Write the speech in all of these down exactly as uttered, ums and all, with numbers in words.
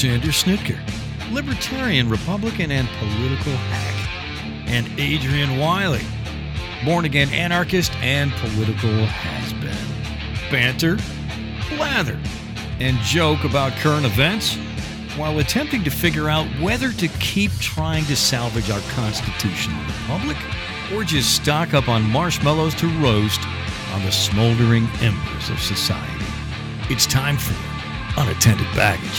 Alexander Snitker, libertarian, Republican, and political hack. And Adrian Wiley, born-again anarchist and political has-been. Banter, blather, and joke about current events while attempting to figure out whether to keep trying to salvage our constitutional republic or just stock up on marshmallows to roast on the smoldering embers of society. It's time for Unattended Baggage.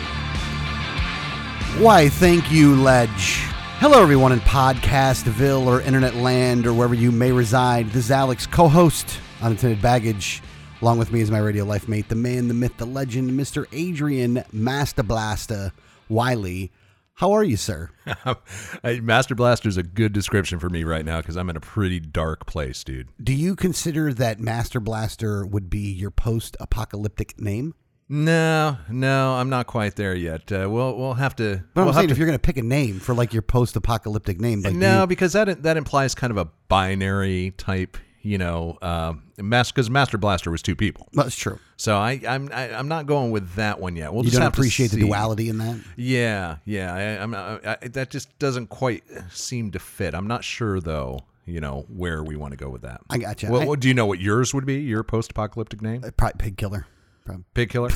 Why, thank you, Ledge. Hello, everyone in Podcastville or Internet Land or wherever you may reside. This is Alex, co-host, Unattended Baggage. Along with me is my radio life mate, the man, the myth, the legend, Mister Adrian Master Blaster Wiley. How are you, sir? Master Blaster is a good description for me right now because I'm in a pretty dark place, dude. Do you consider that Master Blaster would be your post-apocalyptic name? No, no, I'm not quite there yet. Uh, we'll we'll have to. But we'll I'm saying to, if you're going to pick a name for like your post-apocalyptic name, like no, you, because that that implies kind of a binary type. You know, uh, because Master Blaster was two people. That's true. So I, I'm I, I'm not going with that one yet. We'll you just don't have appreciate to the see. duality in that? Yeah, yeah. I, I'm not, I, that just doesn't quite seem to fit. I'm not sure though. You know where we want to go with that. I gotcha. Well, I, what, do you know what yours would be? Your post-apocalyptic name? Uh, probably Pig Killer. Probably. Pig Killer.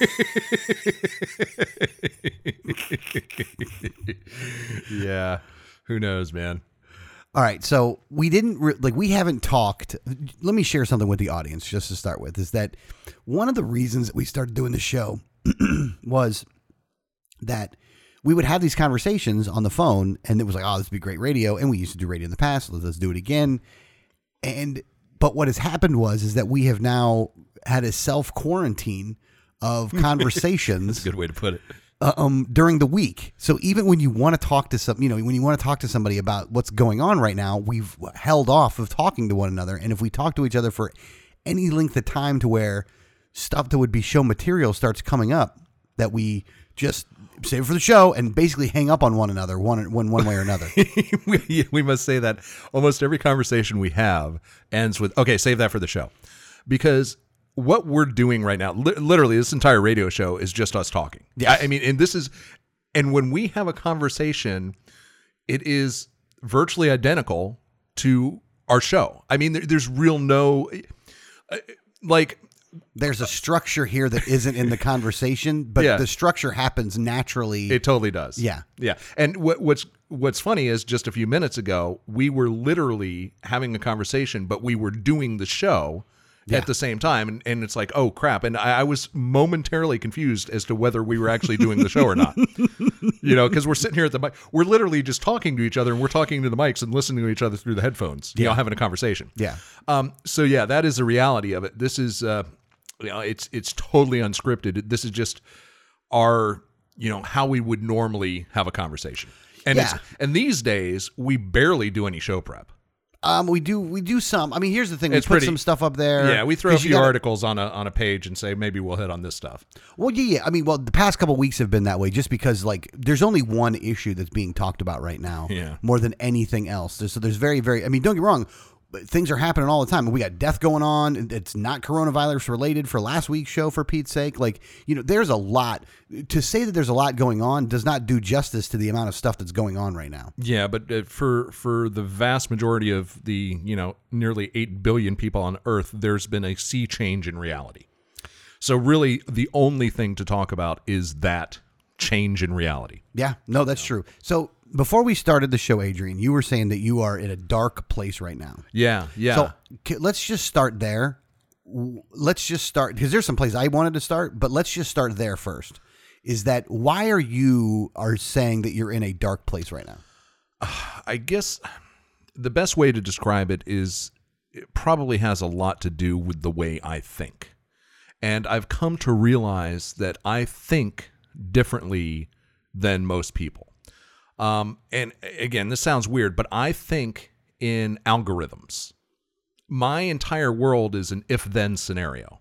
Yeah. Who knows, man? All right, so we didn't re- like we haven't talked. Let me share something with the audience just to start with. Is that one of the reasons that we started doing the show was that we would have these conversations on the phone, and it was like, oh, this would be great radio, and we used to do radio in the past. So let's do it again. And but what has happened was is that we have now had a self quarantine of conversations. That's a good way to put it. Uh, um, during the week. So even when you want to talk to some, you know, when you want to talk to somebody about what's going on right now, we've held off of talking to one another. And if we talk to each other for any length of time to where stuff that would be show material starts coming up, that we just save it for the show and basically hang up on one another one, one, one way or another. we, we must say that almost every conversation we have ends with, okay, save that for the show. Because what we're doing right now, li- literally this entire radio show is just us talking. Yeah. I, I mean, and this is, and when we have a conversation, it is virtually identical to our show. I mean, there, there's real no, uh, like, there's a structure here that isn't in the conversation, but yeah. the structure happens naturally. It totally does. Yeah. Yeah. And what, what's, what's funny is just a few minutes ago, we were literally having a conversation, but we were doing the show Yeah. at the same time, and, and it's like, oh crap, and I, I was momentarily confused as to whether we were actually doing the show or not. You know, because we're sitting here at the mic, we're literally just talking to each other, and we're talking to the mics and listening to each other through the headphones. You yeah. know, having a conversation. Yeah. Um. So yeah, that is the reality of it. This is, uh, you know, it's it's totally unscripted. This is just our, you know, how we would normally have a conversation, and yeah. it's and these days we barely do any show prep. Um, we do we do some. I mean, here's the thing: we It's put pretty- some stuff up there. Yeah, we throw a 'cause you few gotta- articles on a on a page and say maybe we'll hit on this stuff. Well, yeah, yeah. I mean, well, the past couple of weeks have been that way, just because like there's only one issue that's being talked about right now, Yeah. more than anything else. There's, so there's very, very. I mean, don't get me wrong. But things are happening all the time. We got death going on. It's not coronavirus related for last week's show, for Pete's sake. Like, you know, there's a lot. To say that there's a lot going on does not do justice to the amount of stuff that's going on right now. Yeah, but uh, for for the vast majority of the, you know, nearly eight billion people on Earth, there's been a sea change in reality. So really, the only thing to talk about is that change in reality. Yeah, no, that's true. So before we started the show, Adrian, you were saying that you are in a dark place right now. Yeah, yeah. So c- let's just start there. W- Let's just start, because there's some place I wanted to start, but let's just start there first. Is that why are you are saying that you're in a dark place right now? I guess the best way to describe it is it probably has a lot to do with the way I think. And I've come to realize that I think differently than most people. Um, and again, this sounds weird, but I think in algorithms. My entire world is an if-then scenario.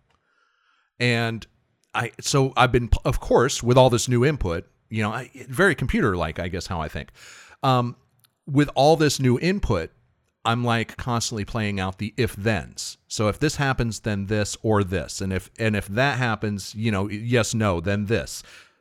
And I, so I've been, of course, with all this new input, you know, I, very computer-like, I guess, how I think. Um, with all this new input, I'm like constantly playing out the if-thens. So if this happens, then this or this. And if, and if that happens, you know, yes, no, then this.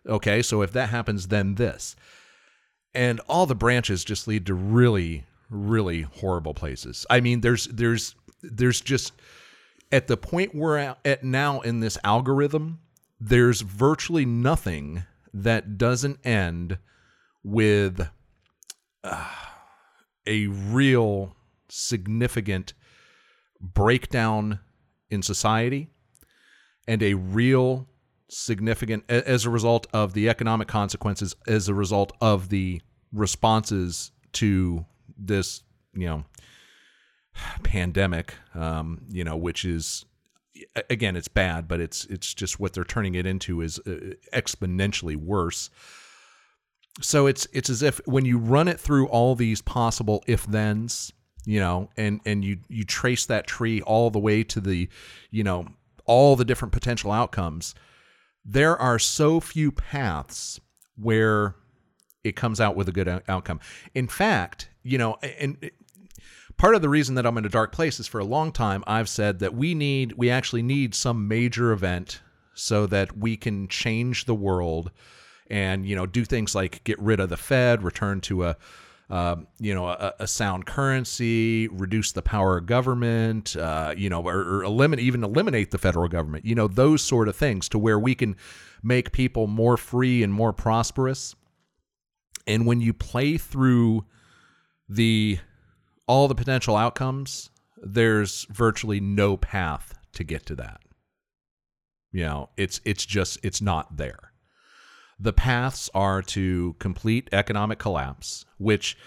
Okay, so if that happens, then this. And all the branches just lead to really, really horrible places. I mean, there's there's there's just, at the point we're at now in this algorithm, there's virtually nothing that doesn't end with uh, a real significant breakdown in society and a real significant, as a result of the economic consequences, as a result of the responses to this, you know, pandemic, um, you know, which is, again, it's bad, but it's it's just what they're turning it into is uh, exponentially worse. So it's it's as if when you run it through all these possible if-thens, you know, and and you you trace that tree all the way to the, you know, all the different potential outcomes, there are so few paths where it comes out with a good outcome. In fact, you know, and it, part of the reason that I'm in a dark place is for a long time I've said that we need, we actually need some major event so that we can change the world and, you know, do things like get rid of the Fed, return to a, uh, you know, a, a sound currency, reduce the power of government, uh, you know, or, or eliminate, even eliminate the federal government, you know, those sort of things to where we can make people more free and more prosperous. And when you play through the all the potential outcomes, there's virtually no path to get to that. You know, it's it's just, it's not there. The paths are to complete economic collapse, which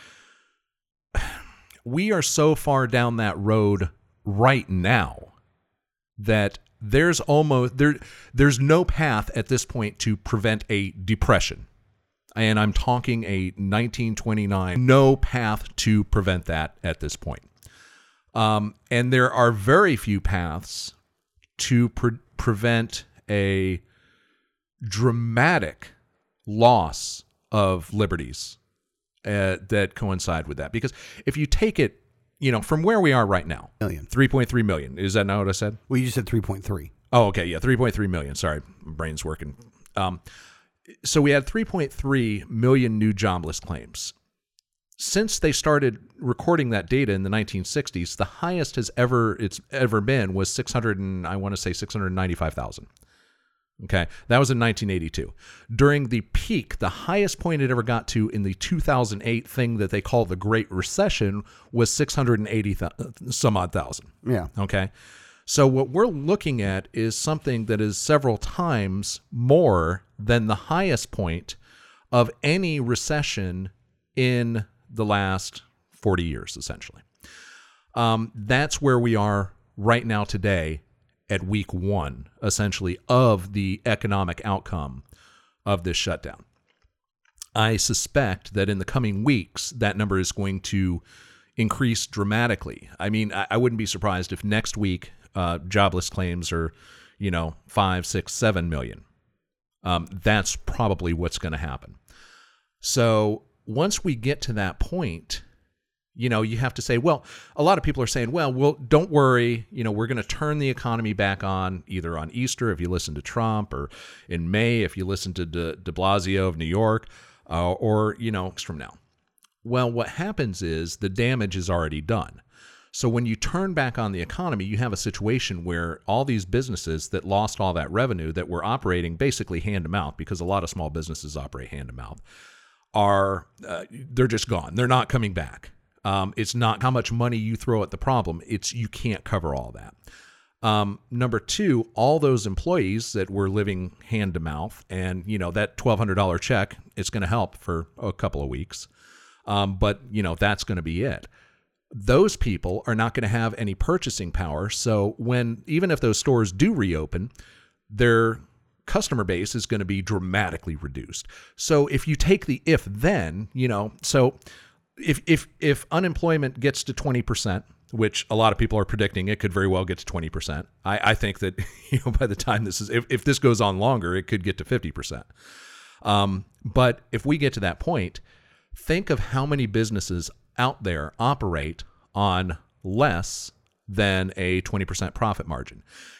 we are so far down that road right now that there's almost there there's no path at this point to prevent a depression. And I'm talking a nineteen twenty-nine, no path to prevent that at this point. Um, and there are very few paths to pre- prevent a dramatic loss of liberties uh, that coincide with that. Because if you take it, you know, from where we are right now, Million. three point three million. Is that not what I said? Well, you just said three point three. Oh, okay. Yeah, three point three million. Sorry, my brain's working. Um, so we had three point three million new jobless claims. Since they started recording that data in the nineteen sixties, the highest has ever it's ever been was six hundred and I want to say six hundred ninety-five thousand. Okay, that was in nineteen eighty-two. During the peak, the highest point it ever got to in the two thousand eight thing that they call the Great Recession was six hundred eighty some odd thousand. Yeah. Okay. So what we're looking at is something that is several times more than the highest point of any recession in the last forty years, essentially. Um, that's where we are right now today at week one, essentially, of the economic outcome of this shutdown. I suspect that in the coming weeks, that number is going to increase dramatically. I mean, I, I wouldn't be surprised if next week uh, jobless claims are, you know, five, six, seven million. Um, that's probably what's going to happen. So once we get to that point, you know, you have to say, well, a lot of people are saying, well, well, don't worry, you know, we're going to turn the economy back on either on Easter, if you listen to Trump, or in May, if you listen to de, de Blasio of New York, uh, or, you know, from now. Well, what happens is the damage is already done. So when you turn back on the economy, you have a situation where all these businesses that lost all that revenue that were operating basically hand to mouth, because a lot of small businesses operate hand to mouth, are uh, they're just gone. They're not coming back. Um, it's not how much money you throw at the problem. It's you can't cover all that. Um, number two, all those employees that were living hand to mouth, and you know that twelve hundred dollars check, it's going to help for a couple of weeks, um, but you know that's going to be it. Those people are not going to have any purchasing power. So when even if those stores do reopen, their customer base is going to be dramatically reduced. So if you take the if then, you know, so if if if unemployment gets to twenty percent, which a lot of people are predicting it could very well get to twenty percent. I, I think that, you know, by the time this is, if, if this goes on longer, it could get to fifty percent. Um, but if we get to that point, think of how many businesses out there operate on less than a twenty percent profit margin.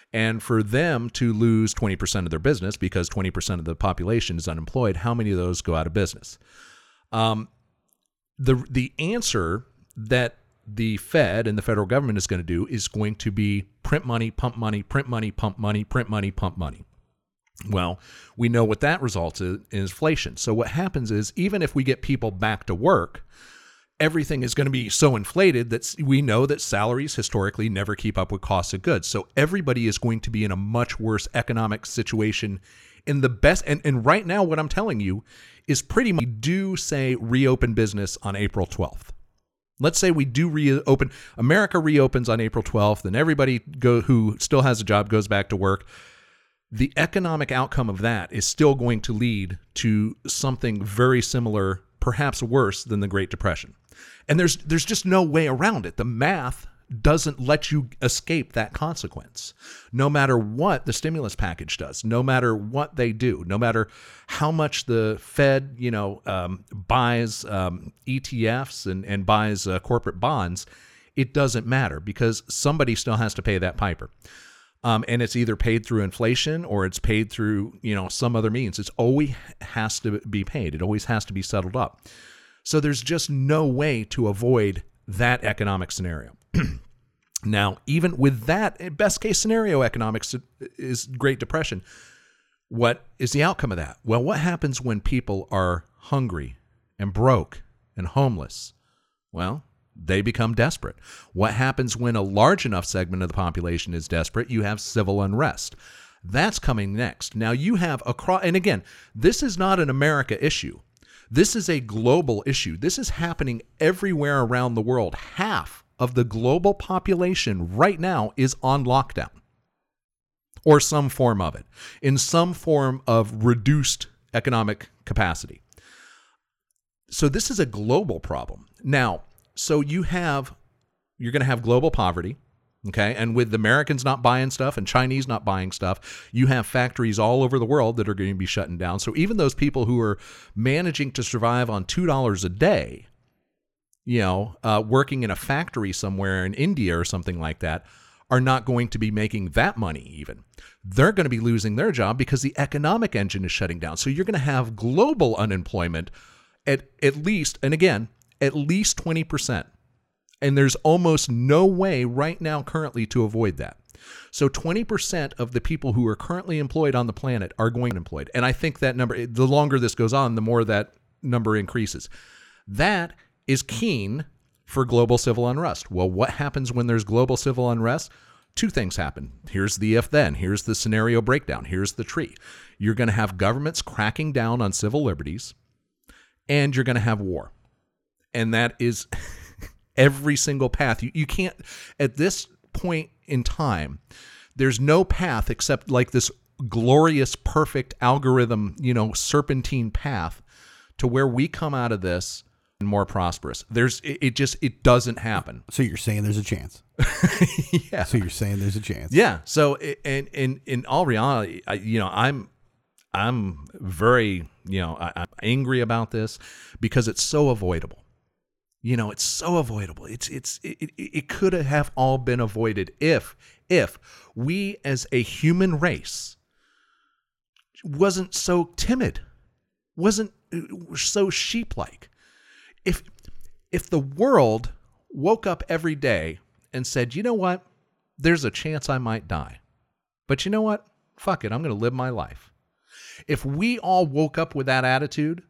And for them to lose twenty percent of their business because twenty percent of the population is unemployed, how many of those go out of business? Um, the the answer that the Fed and the federal government is going to do is going to be print money, pump money, print money, pump money, print money, pump money. Well, we know what that results in is inflation. So what happens is even if we get people back to work, everything is going to be so inflated that we know that salaries historically never keep up with costs of goods. So everybody is going to be in a much worse economic situation in the best. And, and right now, what I'm telling you is pretty much we do say reopen business on April twelfth. Let's say we do reopen, America reopens on April twelfth, and everybody go who still has a job goes back to work. The economic outcome of that is still going to lead to something very similar, perhaps worse than the Great Depression. And there's there's just no way around it. The math doesn't let you escape that consequence. No matter what the stimulus package does, no matter what they do, no matter how much the Fed, you know, um, buys um, E T Fs and, and buys uh, corporate bonds, it doesn't matter because somebody still has to pay that piper. Um, and it's either paid through inflation or it's paid through, you know, some other means. It's always has to be paid. It always has to be settled up. So there's just no way to avoid that economic scenario. Now, even with that best case scenario economics is Great Depression. What is the outcome of that? Well, what happens when people are hungry and broke and homeless? Well, they become desperate. What happens when a large enough segment of the population is desperate? You have civil unrest. That's coming next. Now you have across, and again, this is not an America issue. This is a global issue. This is happening everywhere around the world. Half of the global population right now is on lockdown or some form of it, in some form of reduced economic capacity. So this is a global problem. Now, so you have, you're going to have global poverty, okay? And with the Americans not buying stuff and Chinese not buying stuff, you have factories all over the world that are going to be shutting down. So even those people who are managing to survive on two dollars a day, you know, uh, working in a factory somewhere in India or something like that, are not going to be making that money even. They're going to be losing their job because the economic engine is shutting down. So you're going to have global unemployment at at least, and again, at least twenty percent. And there's almost no way right now currently to avoid that. So twenty percent of the people who are currently employed on the planet are going unemployed. And I think that number, the longer this goes on, the more that number increases. That is keen for global civil unrest. Well, what happens when there's global civil unrest? Two things happen. Here's the if then. Here's the scenario breakdown. Here's the tree. You're going to have governments cracking down on civil liberties, and you're going to have war. And that is every single path. You, you can't, at this point in time, there's no path except like this glorious, perfect algorithm, you know, serpentine path to where we come out of this more prosperous. There's, it, it just, it doesn't happen. So you're saying there's a chance. Yeah. So you're saying there's a chance. Yeah. So, and in, in all reality, I, you know, I'm, I'm very, you know, I, I'm angry about this because it's so avoidable. You know, it's so avoidable. It's it's it, it, it could have all been avoided if if we as a human race wasn't so timid, wasn't so sheep-like. If if the world woke up every day and said, "You know what? There's a chance I might die. But you know what? Fuck it, I'm going to live my life." If we all woke up with that attitude,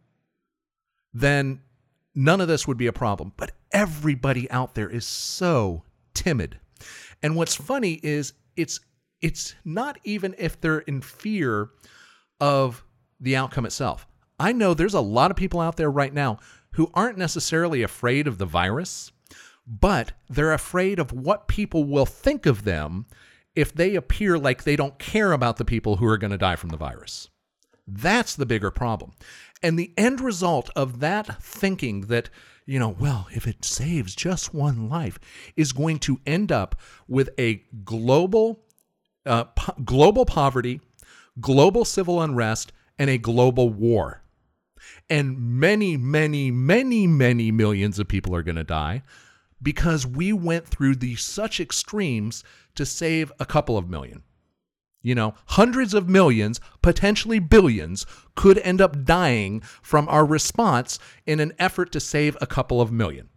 then none of this would be a problem. But everybody out there is so timid. And what's funny is it's it's not even if they're in fear of the outcome itself. I know there's a lot of people out there right now who aren't necessarily afraid of the virus, but they're afraid of what people will think of them if they appear like they don't care about the people who are going to die from the virus. That's the bigger problem. And the end result of that thinking that, you know, well, if it saves just one life, is going to end up with a global, uh, po- global poverty, global civil unrest, and a global war. And many, many, many, many millions of people are going to die because we went through these such extremes to save a couple of million. You know, hundreds of millions, potentially billions, could end up dying from our response in an effort to save a couple of million.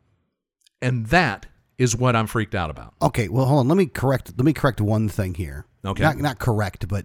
And that is what I'm freaked out about. Okay, well, hold on. Let me correct. Let me correct one thing here. Okay. Not not correct, but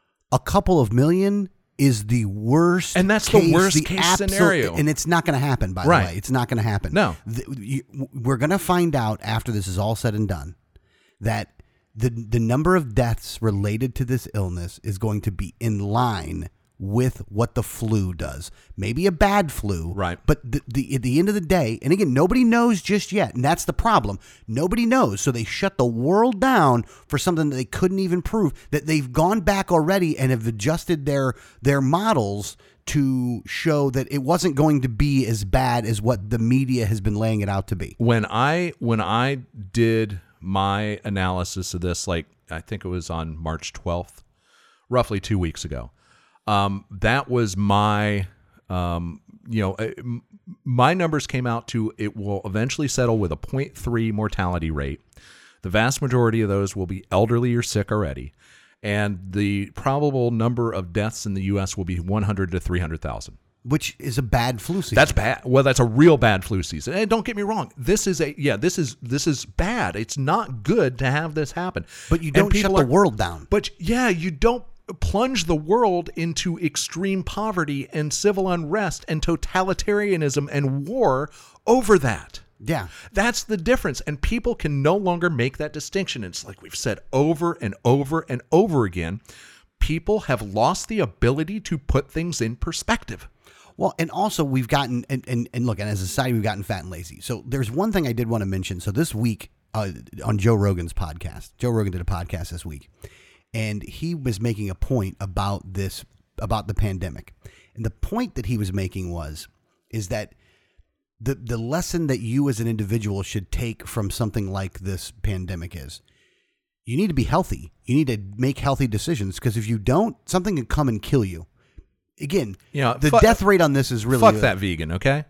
a couple of million is the worst, And that's the case, worst case absolute- scenario. and it's not going to happen. By Right. the way, it's not going to happen. No. The- you- we're going to find out after this is all said and done that the the number of deaths related to this illness is going to be in line with what the flu does. Maybe a bad flu, Right. But the, the, at the end of the day, and again, nobody knows just yet, and that's the problem. Nobody knows, so they shut the world down for something that they couldn't even prove. That they've gone back already and have adjusted their their models to show that it wasn't going to be as bad as what the media has been laying it out to be. When I when I did my analysis of this, like I think it was on March twelfth, roughly two weeks ago, um, that was my, um, you know, uh, m- my numbers came out to it will eventually settle with a zero point three mortality rate. The vast majority of those will be elderly or sick already. And the probable number of deaths in the U S will be one hundred to three hundred thousand. Which is a bad flu season. That's bad. Well, that's a real bad flu season. And don't get me wrong. This is a yeah. This is this is bad. It's not good to have this happen. But you And don't shut people the are- world down. But yeah, you don't plunge the world into extreme poverty and civil unrest and totalitarianism and war over that. Yeah. That's the difference. And people can no longer make that distinction. It's like we've said over and over and over again. People have lost the ability to put things in perspective. Well, and also we've gotten, and, and, and look, and as a society, we've gotten fat and lazy. So there's one thing I did want to mention. So this week uh, on Joe Rogan's podcast, Joe Rogan did a podcast this week, and he was making a point about this, about the pandemic. And the point that he was making was, is that the the lesson that you as an individual should take from something like this pandemic is, you need to be healthy. You need to make healthy decisions, because if you don't, something can come and kill you. Again, You know, the fuck- death rate on this is really Fuck uh, that vegan, okay?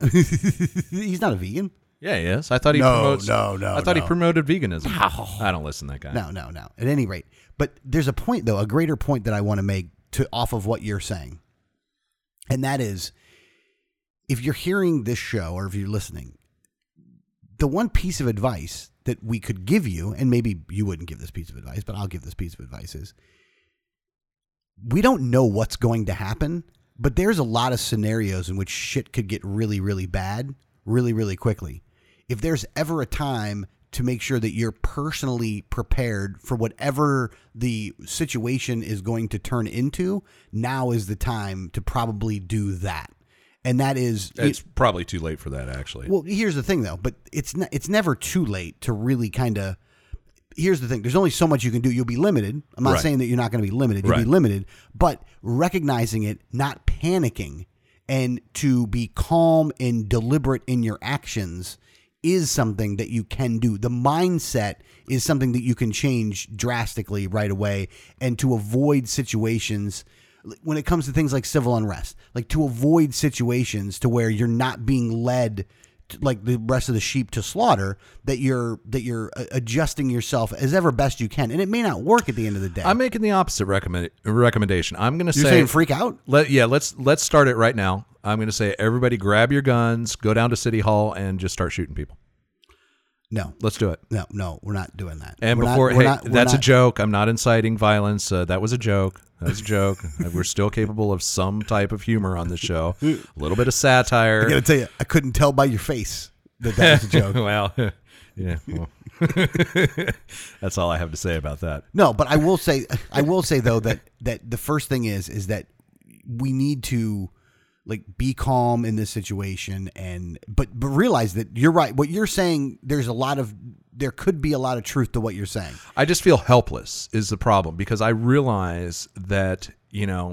He's not a vegan. Yeah, he is. I thought he No, promotes. no, no, I thought no. he promoted veganism. I don't listen to that guy. No, no, no. At any rate, but there's a point though, a greater point that I want to make to off of what you're saying, and that is, if you're hearing this show or if you're listening, the one piece of advice that we could give you, and maybe you wouldn't give this piece of advice, but I'll give this piece of advice, is we don't know what's going to happen, but there's a lot of scenarios in which shit could get really, really bad really, really quickly. If there's ever a time to make sure that you're personally prepared for whatever the situation is going to turn into, now is the time to probably do that. And that is, It's probably too late for that, actually. well, here's the thing though, but it's not, it's never too late to really kind of, here's the thing. There's only so much you can do. You'll be limited. I'm not Right. saying that you're not going to be limited. You'll Right. be limited, but recognizing it, not panicking, and to be calm and deliberate in your actions is something that you can do. The mindset is something that you can change drastically right away, and to avoid situations when it comes to things like civil unrest, like to avoid situations to where you're not being led to, like the rest of the sheep to slaughter, that you're that you're uh, adjusting yourself as ever best you can. And it may not work at the end of the day. I'm making the opposite recommend, recommendation. I'm going to You're say, saying freak out? Let, yeah, let's let's start it right now. I'm going to say, everybody, grab your guns, go down to City Hall, and just start shooting people. No, Let's do it. no, no, we're not doing that. And We're not- before, we're hey, not- we're that's a not- joke. I'm not inciting violence. Uh, that was a joke. That was a joke. We're still capable of some type of humor on this show. A little bit of satire. I got to tell you, I couldn't tell by your face that that was a joke. well, yeah. Well. That's all I have to say about that. No, but I will say, I will say though that that the first thing is is that we need to like be calm in this situation, and but but realize that you're right. What you're saying, there's a lot of there could be a lot of truth to what you're saying. I just feel helpless is the problem, because I realize that, you know,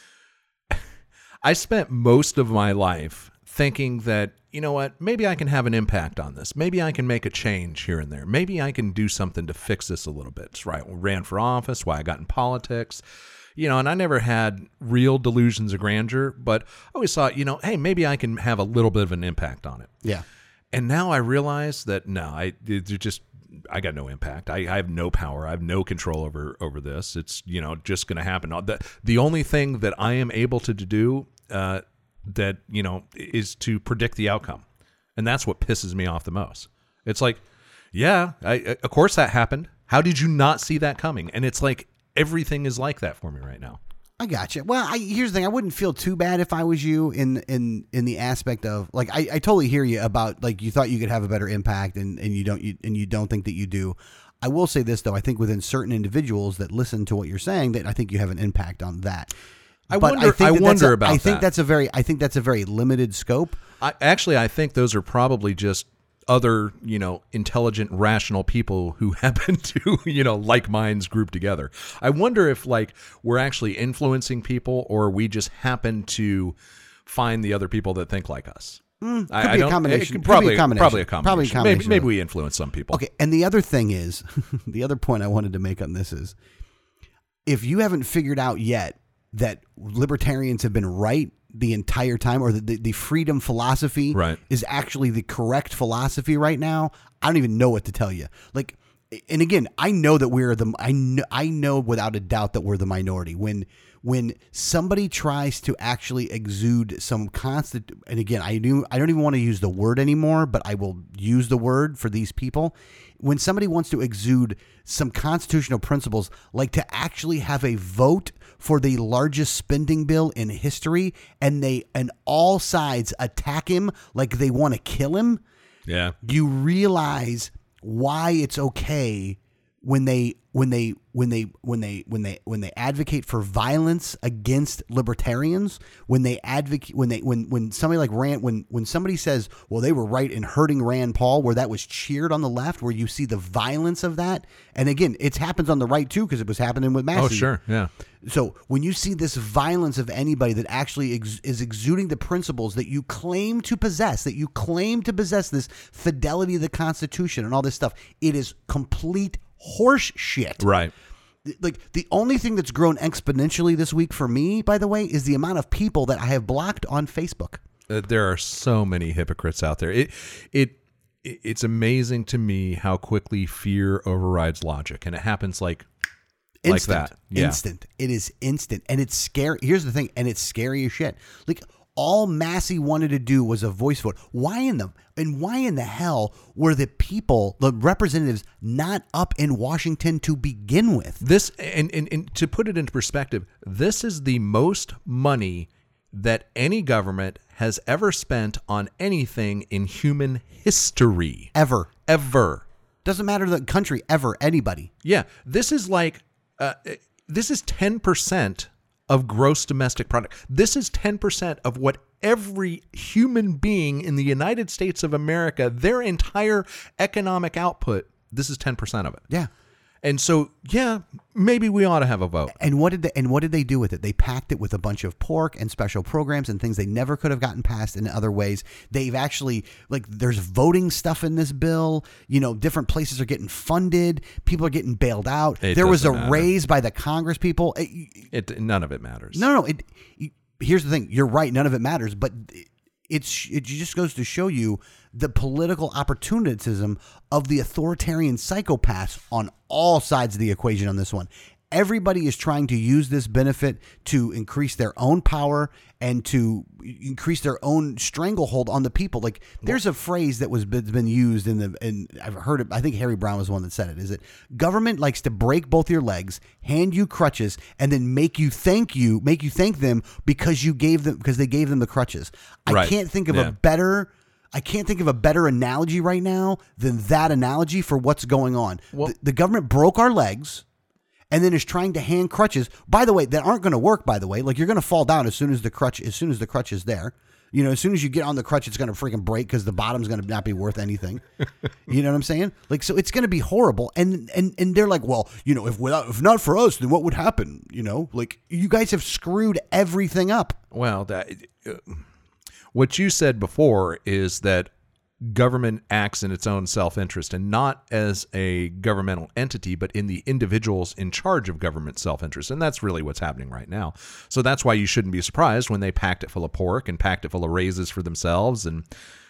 I spent most of my life thinking that, you know what, maybe I can have an impact on this. Maybe I can make a change here and there. Maybe I can do something to fix this a little bit. It's right. I ran for office, why I got in politics, you know, and I never had real delusions of grandeur, but I always thought, you know, hey, maybe I can have a little bit of an impact on it. Yeah. And now I realize that no, I it just I got no impact. I, I have no power. I have no control over over this. It's, you know, just going to happen. The, the only thing that I am able to do uh, that, you know, is to predict the outcome. And that's what pisses me off the most. It's like, yeah, I, of course that happened. How did you not see that coming? And it's like everything is like that for me right now. I gotcha. Well, I, here's the thing. I wouldn't feel too bad if I was you in in in the aspect of like I, I totally hear you about like you thought you could have a better impact and, and you don't you, and you don't think that you do. I will say this though. I think within certain individuals that listen to what you're saying, that I think you have an impact on that. I but wonder. I, think I that wonder a, about. I think that. that's a very. I think that's a very limited scope. I, actually, I think those are probably just other, you know, intelligent, rational people who happen to, you know, like minds group together. I wonder if like we're actually influencing people or we just happen to find the other people that think like us. Mm, could I, be I a don't, combination. It, probably, could be a combination. probably a combination. Probably a combination. Maybe, maybe we influence some people. Okay, and the other thing is, the other point I wanted to make on this is, if you haven't figured out yet that libertarians have been right the entire time, or the, the, the freedom philosophy right. is actually the correct philosophy right now, I don't even know what to tell you. Like, and again, I know that we're the, I know, I know without a doubt that we're the minority. When, when somebody tries to actually exude some constant, and again, I do, I don't even want to use the word anymore, but I will use the word for these people. When somebody wants to exude some constitutional principles, like to actually have a vote for the largest spending bill in history, and they and all sides attack him like they want to kill him, yeah, you realize why it's okay when they when they when they when they when they when they advocate for violence against libertarians, when they advocate when they when when somebody like Rand when when somebody says, well, they were right in hurting Rand Paul, where that was cheered on the left, where you see the violence of that. And again, it happens on the right too, because it was happening with Massey. Oh, sure, yeah. So when you see this violence of anybody that actually ex- is exuding the principles that you claim to possess, that you claim to possess, this fidelity to the Constitution and all this stuff, it is complete horse shit. Right. Like, the only thing that's grown exponentially this week for me, by the way, is the amount of people that I have blocked on Facebook. Uh, there are so many hypocrites out there. It, it, it's amazing to me how quickly fear overrides logic, and it happens like, instant, like that. Yeah. Instant. It is instant, and it's scary. Here's the thing, and it's scary as shit. Like, all Massey wanted to do was a voice vote. Why in the and why in the hell were the people, the representatives, not up in Washington to begin with? This and, and, and to put it into perspective, this is the most money that any government has ever spent on anything in human history. Ever. Ever. Doesn't matter the country, ever, anybody. Yeah. This is like, uh, this is ten percent of gross domestic product. This is ten percent of what every human being in the United States of America, their entire economic output, this is ten percent of it. Yeah. And so, yeah, maybe we ought to have a vote. And what did they, and what did they do with it? They packed it with a bunch of pork and special programs and things they never could have gotten passed in other ways. They've actually, like, there's voting stuff in this bill. You know, different places are getting funded. People are getting bailed out. It there was a doesn't matter. raise by the Congress people. It, It none of it matters. no, no. It, it, here's the thing. You're right. None of it matters. But it's it just goes to show you the political opportunism of the authoritarian psychopaths on all sides of the equation on this one. Everybody is trying to use this benefit to increase their own power and to increase their own stranglehold on the people. Like, there's a phrase that was been used in the, and I've heard it. I think Harry Brown was the one that said it. Is it government likes to break both your legs, hand you crutches, and then make you thank you, make you thank them because you gave them because they gave them the crutches. I Right. can't think of Yeah. a better. I can't think of a better analogy right now than that analogy for what's going on. Well- the, the government broke our legs. And then is trying to hand crutches, by the way, that aren't going to work, by the way. Like, you're going to fall down as soon as the crutch, as soon as the crutch is there. You know, as soon as you get on the crutch, it's going to freaking break because the bottom's going to not be worth anything. You know what I'm saying? Like, so it's going to be horrible. And and and they're like, well, you know, if without, if not for us, then what would happen? You know, like, you guys have screwed everything up. Well, that, uh, what you said before is that government acts in its own self-interest and not as a governmental entity, but in the individuals in charge of government self-interest. And that's really what's happening right now. So that's why you shouldn't be surprised when they packed it full of pork and packed it full of raises for themselves. And,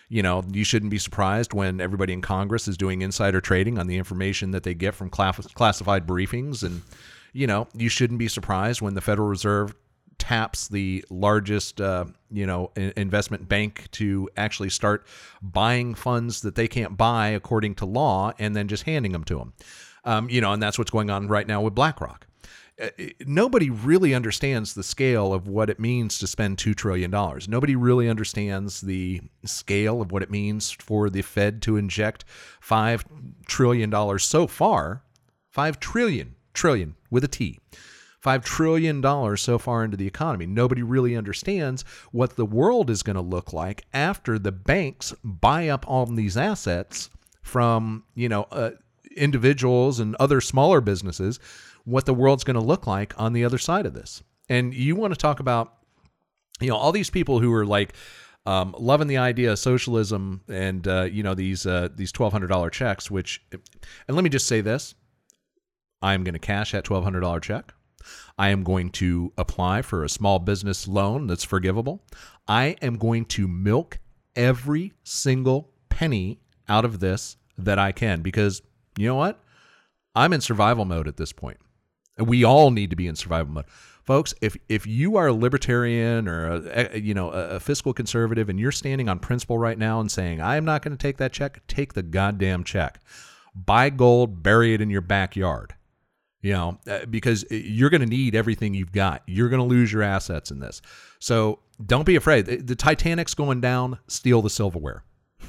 You know, you shouldn't be surprised when everybody in Congress is doing insider trading on the information that they get from class- classified briefings. And, you know, you shouldn't be surprised when the Federal Reserve taps the largest, uh, you know, investment bank to actually start buying funds that they can't buy according to law and then just handing them to them. Um, you know, and that's what's going on right now with BlackRock. Uh, nobody really understands the scale of what it means to spend two trillion dollars. Nobody really understands the scale of what it means for the Fed to inject five trillion dollars so far, five trillion, trillion with a T, five trillion dollars so far into the economy. Nobody really understands what the world is going to look like after the banks buy up all these assets from, you know, uh, individuals and other smaller businesses, what the world's going to look like on the other side of this. And you want to talk about, you know, all these people who are like um, loving the idea of socialism and, uh, you know, these uh, these twelve hundred dollars checks, which, and let me just say this, I'm going to cash that twelve hundred dollars check. I am going to apply for a small business loan that's forgivable. I am going to milk every single penny out of this that I can, because you know what? I'm in survival mode at this point. And we all need to be in survival mode. Folks, if if you are a libertarian or a, you know, a, a fiscal conservative and you're standing on principle right now and saying, I am not going to take that check, take the goddamn check. Buy gold, bury it in your backyard. You know, because you're going to need everything you've got. You're going to lose your assets in this. So don't be afraid. The Titanic's going down, steal the silverware.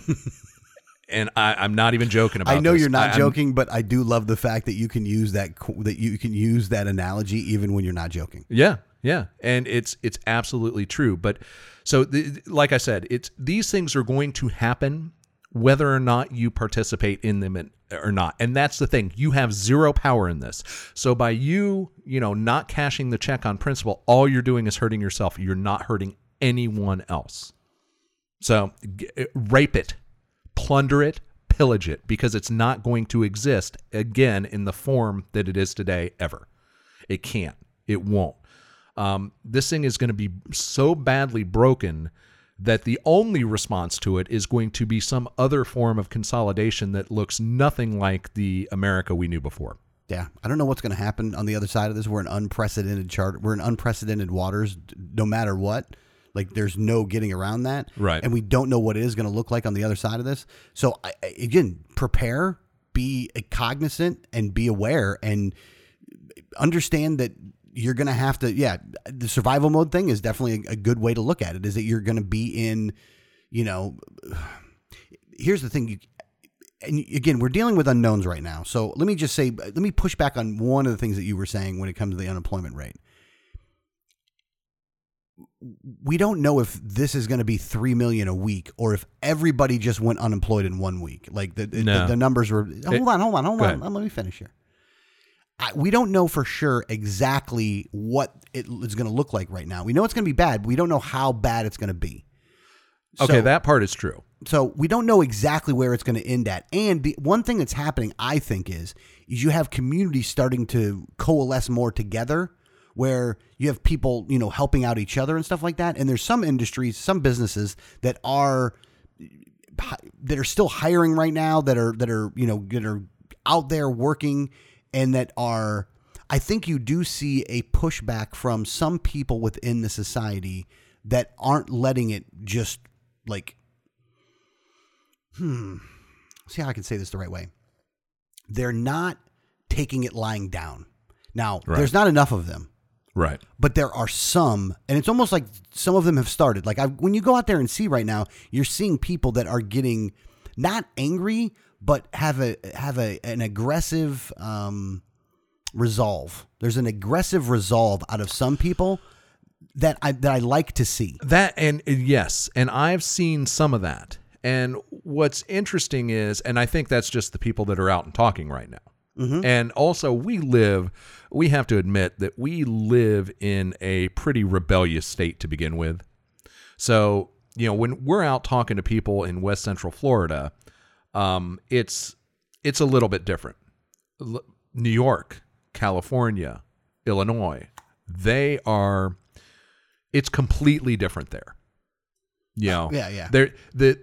And I, I'm not even joking about it. I know this. you're not I, joking, but I do love the fact that you can use that that you can use that analogy even when you're not joking. Yeah, yeah, and it's it's absolutely true. But so, the, like I said, it's these things are going to happen whether or not you participate in them or not. And that's the thing. You have zero power in this. So by you, you know, not cashing the check on principle, all you're doing is hurting yourself. You're not hurting anyone else. So g- rape it. Plunder it, pillage it, because it's not going to exist again in the form that it is today ever. It can't. It won't. Um, this thing is going to be so badly broken that the only response to it is going to be some other form of consolidation that looks nothing like the America we knew before. Yeah, I don't know what's going to happen on the other side of this. We're in unprecedented chart. We're in unprecedented waters, no matter what. Like, there's no getting around that. Right. And we don't know what it is going to look like on the other side of this. So, I, again, prepare, be cognizant, and be aware, and understand that you're going to have to, yeah, the survival mode thing is definitely a, a good way to look at it, is that you're going to be in, you know, here's the thing. You, and again, we're dealing with unknowns right now. So let me just say, let me push back on one of the things that you were saying when it comes to the unemployment rate. We don't know if this is going to be three million a week or if everybody just went unemployed in one week. Like the no. the, the numbers were. Hold it, on, hold on, hold on. ahead. Let me finish here. I, we don't know for sure exactly what it is going to look like right now. We know it's going to be bad, but we don't know how bad it's going to be. So, okay, that part is true. So we don't know exactly where it's going to end at. And the one thing that's happening, I think, is, is you have communities starting to coalesce more together, where you have people, you know, helping out each other and stuff like that. And there's some industries, some businesses that are that are still hiring right now, that are that are, you know, that are out there working, and that are, I think you do see a pushback from some people within the society that aren't letting it just like, hmm, see how I can say this the right way. They're not taking it lying down. Now, right. There's not enough of them. Right. But there are some, and it's almost like some of them have started. Like I, when you go out there and see right now, you're seeing people that are getting not angry, but have a have a an aggressive um, resolve. There's an aggressive resolve out of some people that I that I like to see. That and yes, and I've seen some of that. And what's interesting is, and I think that's just the people that are out and talking right now. Mm-hmm. And also, we live, we have to admit that we live in a pretty rebellious state to begin with. So, you know, when we're out talking to people in West Central Florida, um, it's it's a little bit different. L- New York, California, Illinois, they are, it's completely different there. You know, yeah, yeah. They're, the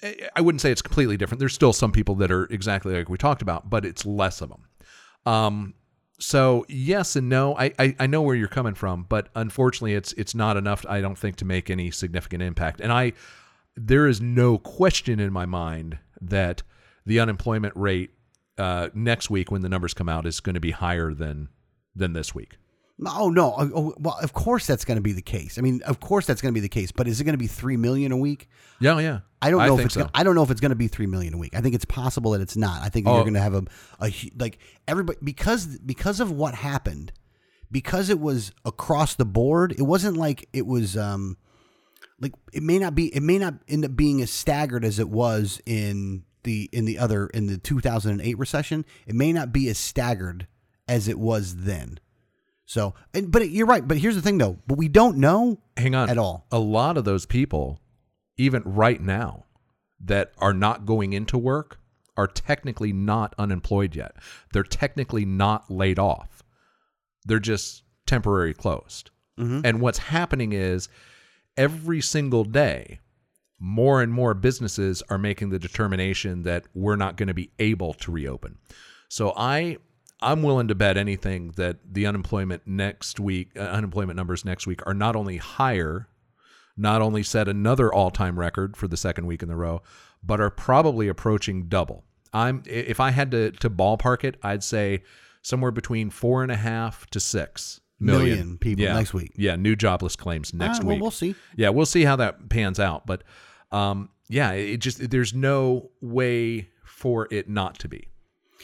I wouldn't say it's completely different. There's still some people that are exactly like we talked about, but it's less of them. Um, so yes and no. I, I, I know where you're coming from, but unfortunately, it's it's not enough, I don't think, to make any significant impact. And I, there is no question in my mind that the unemployment rate uh, next week, when the numbers come out, is going to be higher than than this week. Oh, no. Oh, oh, well, of course that's going to be the case. I mean, of course that's going to be the case. But is it going to be three million a week? Yeah, yeah. I don't know I if think it's. so. Gonna, I don't know if it's going to be three million a week. I think it's possible that it's not. I think Oh. you're going to have a, a hu- like everybody because because of what happened, because it was across the board. It wasn't like it was. Um, like it may not be. It may not end up being as staggered as it was in the in the other in the two thousand eight recession. It may not be as staggered as it was then. So, and, but you're right. But here's the thing, though. But we don't know Hang on. at all. A lot of those people, even right now, that are not going into work are technically not unemployed yet. They're technically not laid off. They're just temporarily closed. Mm-hmm. And what's happening is every single day, more and more businesses are making the determination that we're not going to be able to reopen. So I... I'm willing to bet anything that the unemployment next week, uh, unemployment numbers next week are not only higher, not only set another all-time record for the second week in a row, but are probably approaching double. I'm if I had to to ballpark it, I'd say somewhere between four and a half to six million, Million people yeah. next week. Yeah, new jobless claims next Ah, well, week. we'll see. Yeah, we'll see how that pans out. But um, yeah, it just there's no way for it not to be.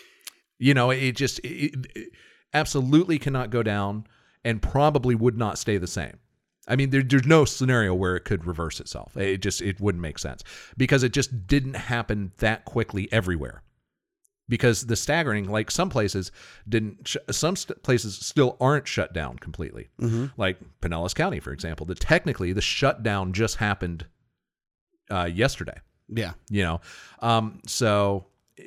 You know, it just it, it absolutely cannot go down and probably would not stay the same. I mean, there, there's no scenario where it could reverse itself. It just it wouldn't make sense because it just didn't happen that quickly everywhere. Because the staggering, like some places didn't, sh- some st- places still aren't shut down completely. Mm-hmm. Like Pinellas County, for example, that technically the shutdown just happened uh, yesterday. Yeah. You know, um, so.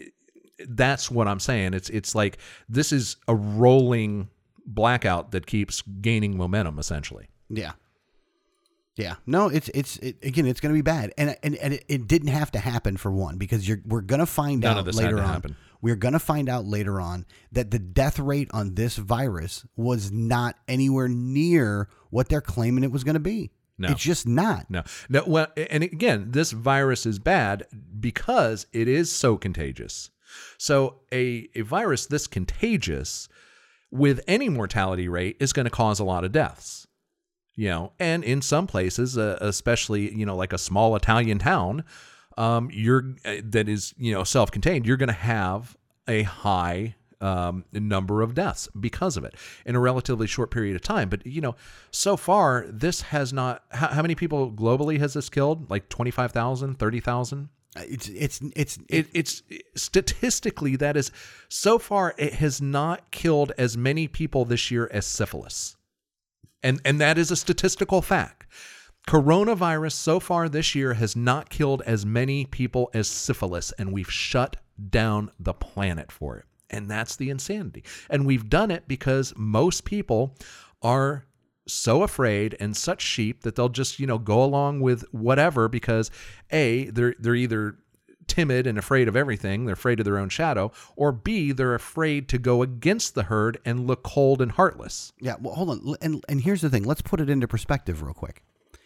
That's what I'm saying. It's it's like this is a rolling blackout that keeps gaining momentum, essentially. Yeah. Yeah. No, it's it's it, again, it's going to be bad, and and and it, it didn't have to happen for one because you're we're going to find None out of this later had to on. happen. We're going to find out later on that the death rate on this virus was not anywhere near what they're claiming it was going to be. No. It's just not. No, no. Well, and again, this virus is bad because it is so contagious. So a, a virus this contagious with any mortality rate is going to cause a lot of deaths, you know, and in some places, uh, especially, you know, like a small Italian town, um, you're that is, you know, self-contained, you're going to have a high um, number of deaths because of it in a relatively short period of time. But, you know, so far, this has not, how, how many people globally has this killed? Like twenty-five thousand, thirty thousand? It's it's it's It, it's statistically that is so far it has not killed as many people this year as syphilis, and and that is a statistical fact. Coronavirus so far this year has not killed as many people as syphilis, and we've shut down the planet for it, and that's the insanity. And we've done it because most people are so afraid and such sheep that they'll just, you know, go along with whatever because A, they're they're either timid and afraid of everything, they're afraid of their own shadow, or B, they're afraid to go against the herd and look cold and heartless. Yeah, well, hold on. And and here's the thing. Let's put it into perspective real quick.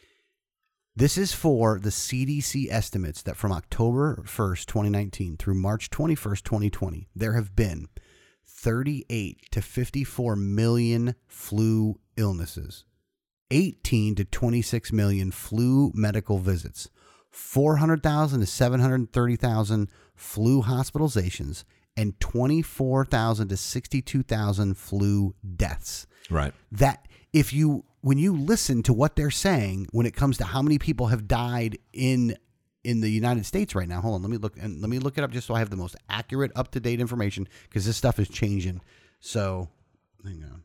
This is for the C D C estimates that from October first, twenty nineteen through March twenty-first, twenty twenty, there have been thirty-eight to fifty-four million flu illnesses, eighteen to twenty-six million flu medical visits, four hundred thousand to seven hundred thirty thousand flu hospitalizations, and twenty-four thousand to sixty-two thousand flu deaths. Right. That if you, when you listen to what they're saying, when it comes to how many people have died in in the United States right now, hold on, let me look and let me look it up just so I have the most accurate, up to date information because this stuff is changing. So, hang on.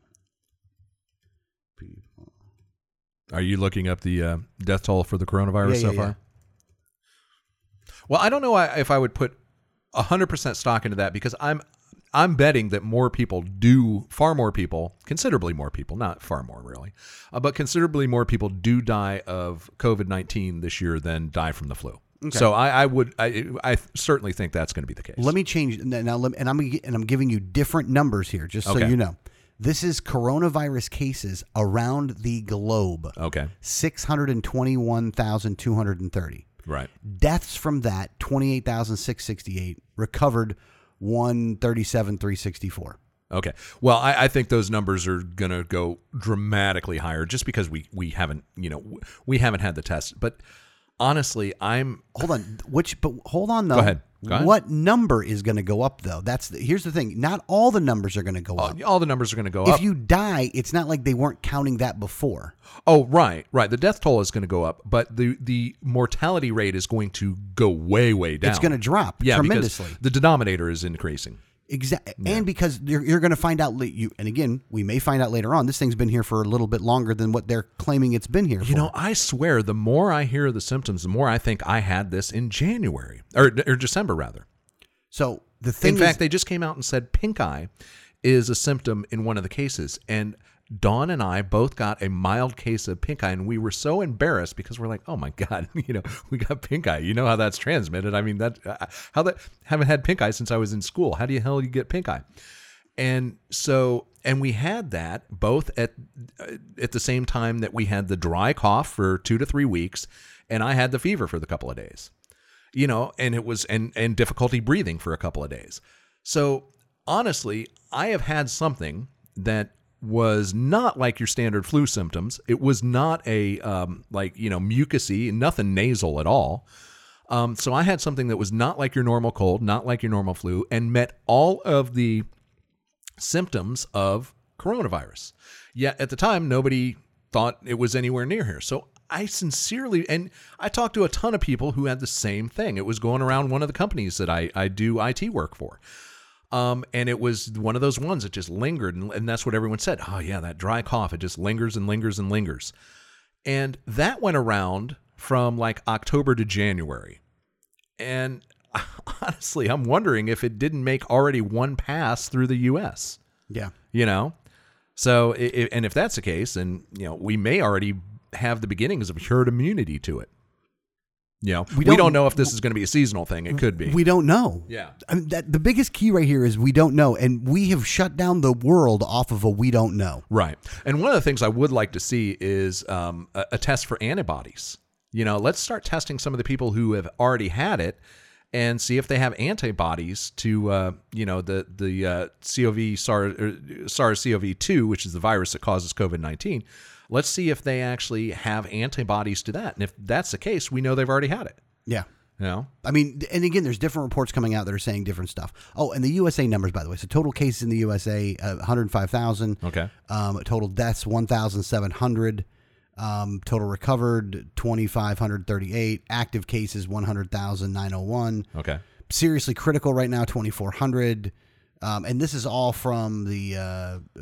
People. Are you looking up the uh, death toll for the coronavirus Yeah, so yeah, far? yeah. Well, I don't know if I would put one hundred percent stock into that because I'm I'm betting that more people do, far more people, considerably more people, not far more really, uh, but considerably more people do die of COVID nineteen this year than die from the flu. Okay. So I, I would, I, I certainly think that's going to be the case. Let me change now. Let, and I'm gonna get- and I'm giving you different numbers here, just so Okay. you know. This is coronavirus cases around the globe. Okay. Six hundred twenty-one thousand two hundred thirty. Right. Deaths from that twenty-eight thousand six hundred sixty-eight. Recovered one thirty-seven thousand three hundred sixty-four. Okay. Well, I, I think those numbers are going to go dramatically higher just because we, we haven't, you know, we haven't had the test. But honestly, I'm Hold on. Which? But hold on though. Go ahead. Go ahead. What number is going to go up though? That's the, here's the thing. Not all the numbers are going to go up. all the numbers are going to go If up. you die, it's not like they weren't counting that before. Oh, right, right. The death toll is going to go up, but the, the mortality rate is going to go way, way down. It's going to drop yeah, tremendously. because the denominator is increasing. Exactly, and because you're, you're going to find out. You and again, we may find out later on. This thing's been here for a little bit longer than what they're claiming it's been here. You for. know, I swear, the more I hear the symptoms, the more I think I had this in January or, or December, rather. So the thing, In fact, is, they just came out and said pink eye is a symptom in one of the cases, and Dawn and I both got a mild case of pink eye, and we were so embarrassed because we're like, "Oh my god, you know, we got pink eye. You know how that's transmitted? I mean, that uh, how that haven't had pink eye since I was in school. How do you hell you get pink eye?" And so, and we had that both at uh, at the same time that we had the dry cough for two to three weeks, and I had the fever for the couple of days. You know, and it was and and difficulty breathing for a couple of days. So honestly, I have had something that was not like your standard flu symptoms. It was not a um, like, you know, mucusy, nothing nasal at all. Um, so I had something that was not like your normal cold, not like your normal flu, and met all of the symptoms of coronavirus. Yet at the time, nobody thought it was anywhere near here. So I sincerely, and I talked to a ton of people who had the same thing. It was going around one of the companies that I, I do I T work for. Um, and it was one of those ones that just lingered. And, and that's what everyone said. Oh, yeah, that dry cough. It just lingers and lingers and lingers. And that went around from like October to January. And honestly, I'm wondering if it didn't make already one pass through the U S. yeah, You know? So, it, and if that's the case, then, you know, we may already have the beginnings of herd immunity to it. You know, we We don't, don't- know if this is going to be a seasonal thing. It could be. we don't know. Yeah. I mean, that, the biggest key right here is we don't know, and we have shut down the world off of a we don't know. Right. And one of the things I would like to see is um, a, a test for antibodies. You know, let's start testing some of the people who have already had it and see if they have antibodies to, uh, you know, the the uh, C O V SARS, or SARS-C o V two, which is the virus that causes COVID nineteen. Let's see if they actually have antibodies to that. And if that's the case, we know they've already had it. Yeah. You know? I mean, and again, there's different reports coming out that are saying different stuff. Oh, and the U S A numbers, by the way. So total cases in the U S A, uh, one hundred five thousand. Okay. Um, total deaths, one thousand seven hundred. Um, total recovered, two thousand five hundred thirty-eight. Active cases, one hundred thousand nine hundred one. Okay. Seriously critical right now, twenty-four hundred. Um, and this is all from the uh,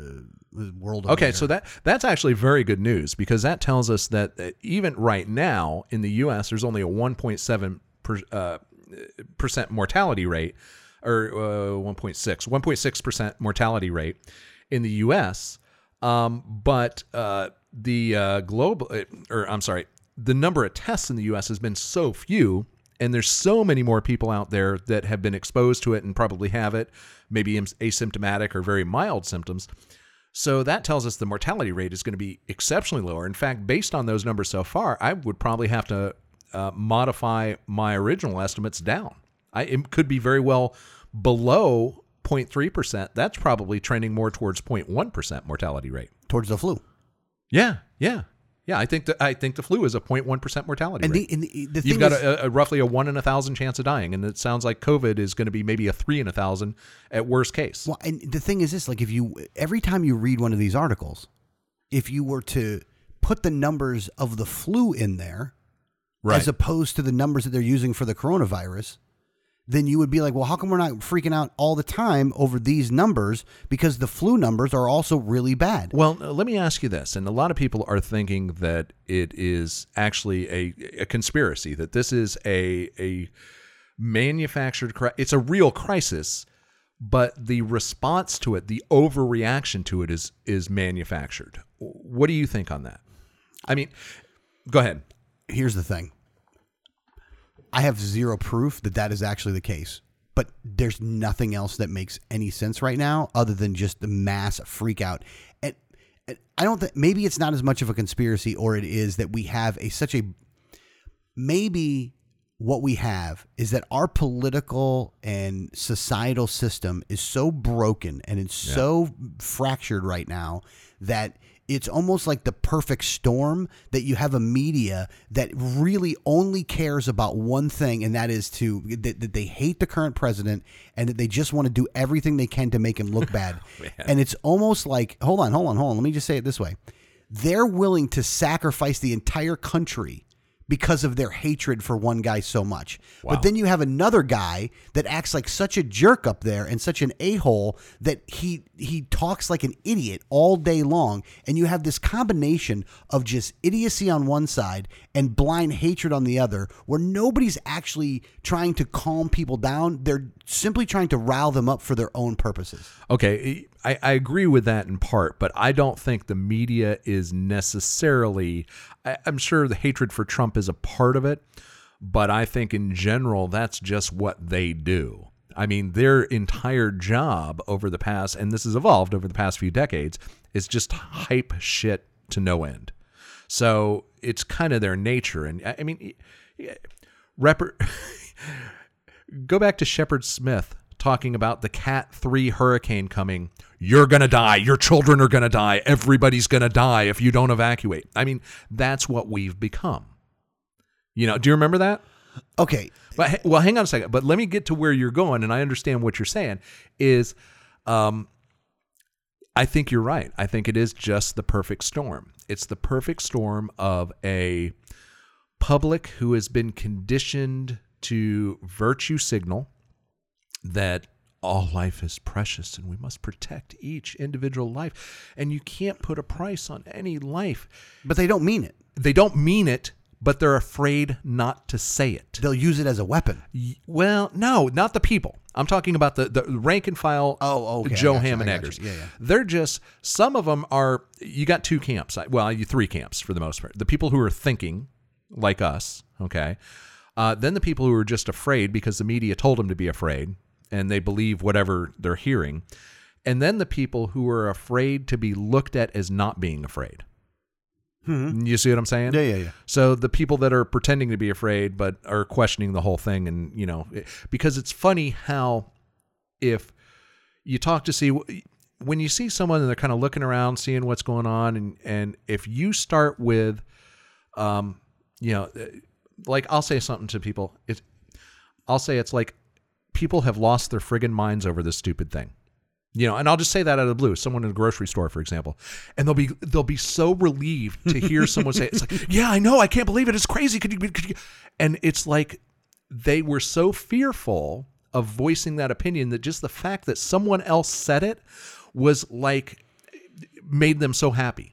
uh, world. Okay, Over so that that's actually very good news because that tells us that uh, even right now in the U S, there's only a one point seven per, uh, percent mortality rate, or uh, one point six, one point six percent mortality rate in the U S. Um, but uh, the uh, global, or I'm sorry, the number of tests in the U S has been so few. And there's so many more people out there that have been exposed to it and probably have it, maybe asymptomatic or very mild symptoms. So that tells us the mortality rate is going to be exceptionally lower. In fact, based on those numbers so far, I would probably have to uh, modify my original estimates down. I, it could be very well below zero point three percent. That's probably trending more towards zero point one percent mortality rate. towards the flu. Yeah, yeah. Yeah, I think the, I think the flu is a zero point one percent mortality And rate. the, and the, the thing You've got is, a, a roughly a one in a thousand chance of dying, and it sounds like COVID is going to be maybe a three in a thousand at worst case. well, and the thing is this, like if you, every time you read one of these articles, if you were to put the numbers of the flu in there, Right. as opposed to the numbers that they're using for the coronavirus, then you would be like, well, how come we're not freaking out all the time over these numbers? Because the flu numbers are also really bad. Well, uh, let me ask you this, and a lot of people are thinking that it is actually a, a conspiracy, that this is a a manufactured, cri- it's a real crisis, but the response to it, the overreaction to it is is manufactured. What do you think on that? I mean, go ahead. Here's the thing. I have zero proof that that is actually the case. But there's nothing else that makes any sense right now other than just the mass freak out. And, and I don't think maybe it's not as much of a conspiracy, or it is that we have a such a maybe what we have is that our political and societal system is so broken and it's Yeah. so fractured right now that it's almost like the perfect storm, that you have a media that really only cares about one thing, and that is to that, that they hate the current president and that they just want to do everything they can to make him look bad. And it's almost like, hold on, hold on, hold on. Let me just say it this way. They're willing to sacrifice the entire country because of their hatred for one guy so much. Wow. But then you have another guy that acts like such a jerk up there and such an a-hole that he he talks like an idiot all day long. And you have this combination of just idiocy on one side and blind hatred on the other, where nobody's actually trying to calm people down. They're simply trying to rile them up for their own purposes. Okay, I, I agree with that in part, but I don't think the media is necessarily, I, I'm sure the hatred for Trump is a part of it, but I think in general, that's just what they do. I mean, their entire job over the past, and this has evolved over the past few decades, is just hype shit to no end. So it's kind of their nature. And I mean, rep- go back to Shepard Smith talking about the Cat three hurricane coming. You're going to die. Your children are going to die. Everybody's going to die if you don't evacuate. I mean, that's what we've become. You know, do you remember that? Okay. But, well, hang on a second. But let me get to where you're going, and I understand what you're saying is um, I think you're right. I think it is just the perfect storm. It's the perfect storm of a public who has been conditioned to virtue signal that all life is precious and we must protect each individual life. And you can't put a price on any life. But they don't mean it. They don't mean it, but they're afraid not to say it. They'll use it as a weapon. Well, no, not the people. I'm talking about the, the rank and file Oh, okay. Joe I got you, Ham and I got Eggers. you. Yeah, yeah. They're just, some of them are, you got two camps. Well, you three camps for the most part. The people who are thinking like us, okay? Uh, then the people who are just afraid because the media told them to be afraid and they believe whatever they're hearing. And then the people who are afraid to be looked at as not being afraid. Mm-hmm. You see what I'm saying? Yeah, yeah, yeah. So the people that are pretending to be afraid but are questioning the whole thing, and you know, because it's funny how if you talk to see when you see someone and they're kind of looking around, seeing what's going on, and and if you start with, um, you know, like I'll say something to people, it's I'll say it's like people have lost their friggin' minds over this stupid thing. You know, and I'll just say that out of the blue. Someone in a grocery store, for example, and they'll be they'll be so relieved to hear someone say, "It's like, yeah, I know, I can't believe it. It's crazy." Could you, could you? And it's like they were so fearful of voicing that opinion that just the fact that someone else said it was like made them so happy.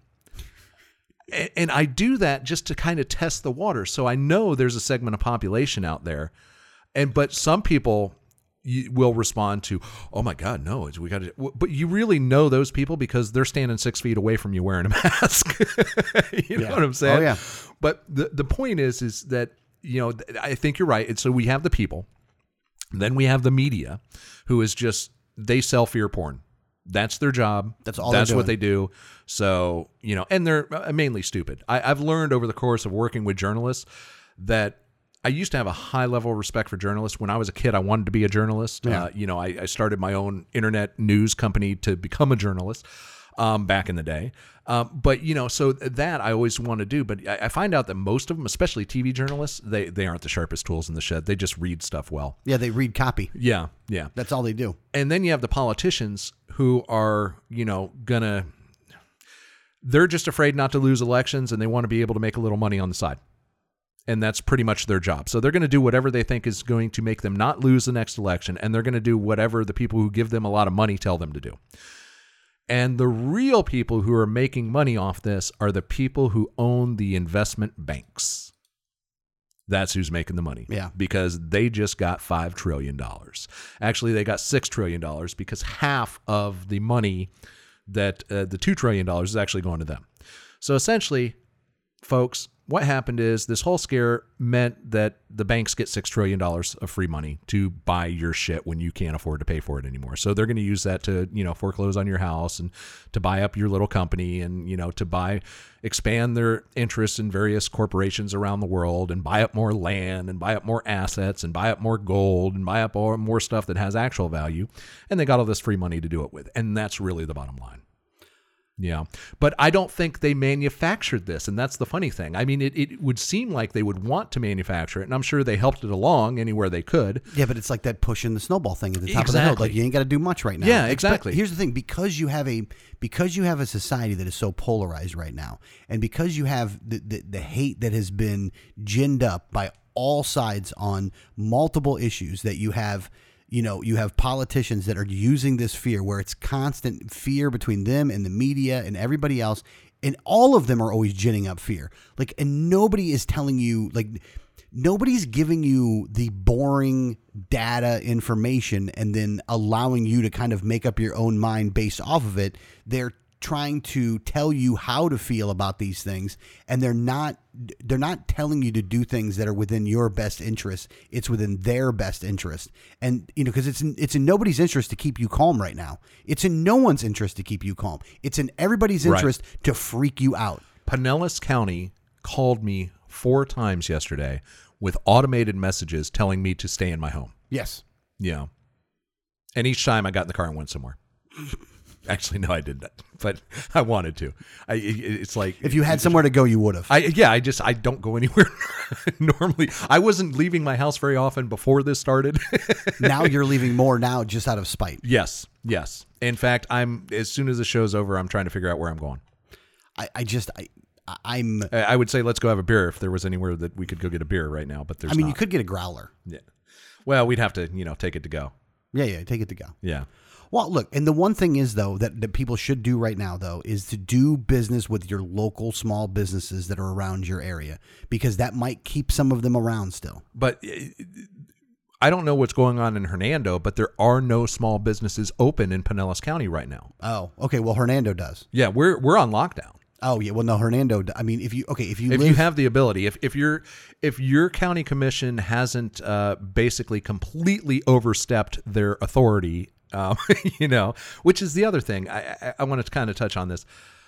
And, and I do that just to kind of test the water. So I know there's a segment of population out there, and but some people. You will respond to, oh my God, no, it's, we got to, but you really know those people because they're standing six feet away from you wearing a mask. You know Yeah. what I'm saying? Oh, yeah. But the, the point is, is that, you know, I think you're right. And so we have the people, then we have the media who is just, they sell fear porn. That's their job. That's all That's they're what doing. they do. So, you know, and they're mainly stupid. I, I've learned over the course of working with journalists that I used to have a high level of respect for journalists. When I was a kid, I wanted to be a journalist. Yeah. Uh, you know, I, I started my own internet news company to become a journalist um, back in the day. Um, but, you know, so that I always want to do. But I, I find out that most of them, especially T V journalists, they, they aren't the sharpest tools in the shed. They just read stuff well. Yeah, they read copy. Yeah, yeah. That's all they do. And then you have the politicians who are, you know, going to, they're just afraid not to lose elections and they want to be able to make a little money on the side. And that's pretty much their job. So they're going to do whatever they think is going to make them not lose the next election. And they're going to do whatever the people who give them a lot of money tell them to do. And the real people who are making money off this are the people who own the investment banks. That's who's making the money. Yeah. Because they just got five trillion dollars. Actually, they got six trillion dollars because half of the money that uh, the two trillion dollars is actually going to them. So essentially, folks, what happened is this whole scare meant that the banks get six trillion dollars of free money to buy your shit when you can't afford to pay for it anymore. So they're going to use that to, you know, foreclose on your house and to buy up your little company and, you know, to buy, expand their interests in various corporations around the world and buy up more land and buy up more assets and buy up more gold and buy up more, more stuff that has actual value. And they got all this free money to do it with. And that's really the bottom line. Yeah. But I don't think they manufactured this. And that's the funny thing. I mean, it, it would seem like they would want to manufacture it. And I'm sure they helped it along anywhere they could. Yeah, but it's like that pushing the snowball thing at the top Exactly. of the hill. Like, you ain't got to do much right now. Yeah, But exactly. here's the thing. Because you have a because you have a society that is so polarized right now, and because you have the, the, the hate that has been ginned up by all sides on multiple issues, that you have... You know, you have politicians that are using this fear where it's constant fear between them and the media and everybody else. And all of them are always ginning up fear. Like, and nobody is telling you, like, nobody's giving you the boring data information and then allowing you to kind of make up your own mind based off of it. They're trying to tell you how to feel about these things, and they're not they're not telling you to do things that are within your best interest. It's within their best interest. And you know, because it's in, it's in nobody's interest to keep you calm right now. It's in no one's interest to keep you calm. It's in everybody's interest right. to freak you out. Pinellas County called me four times yesterday with automated messages telling me to stay in my home. Yes. Yeah. And each time I got in the car and went somewhere. Actually, no, I didn't, but I wanted to. I, it, it's like if you had somewhere to go, you would have. I yeah, I just I don't go anywhere normally. I wasn't leaving my house very often before this started. Now you're leaving more now just out of spite. Yes, yes. In fact, I'm as soon as the show's over, I'm trying to figure out where I'm going. I, I just I I'm. I would say let's go have a beer if there was anywhere that we could go get a beer right now, but there's. I mean, not. you could get a growler. Yeah. Well, we'd have to you know take it to go. Yeah, yeah, take it to go. Yeah. Well, look, and the one thing is, though, that, that people should do right now, though, is to do business with your local small businesses that are around your area, because that might keep some of them around still. But I don't know what's going on in Hernando, but there are no small businesses open in Pinellas County right now. Oh, okay. Well, Hernando does. Yeah, we're we're on lockdown. Oh, yeah. Well, no, Hernando. I mean, if you okay, if you if live, you have the ability, if if your if your county commission hasn't uh, basically completely overstepped their authority. Um, you know, which is the other thing. I, I, I want to kind of touch on this.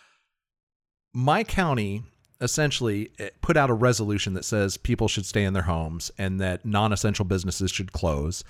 My county essentially put out a resolution that says people should stay in their homes and that non-essential businesses should close.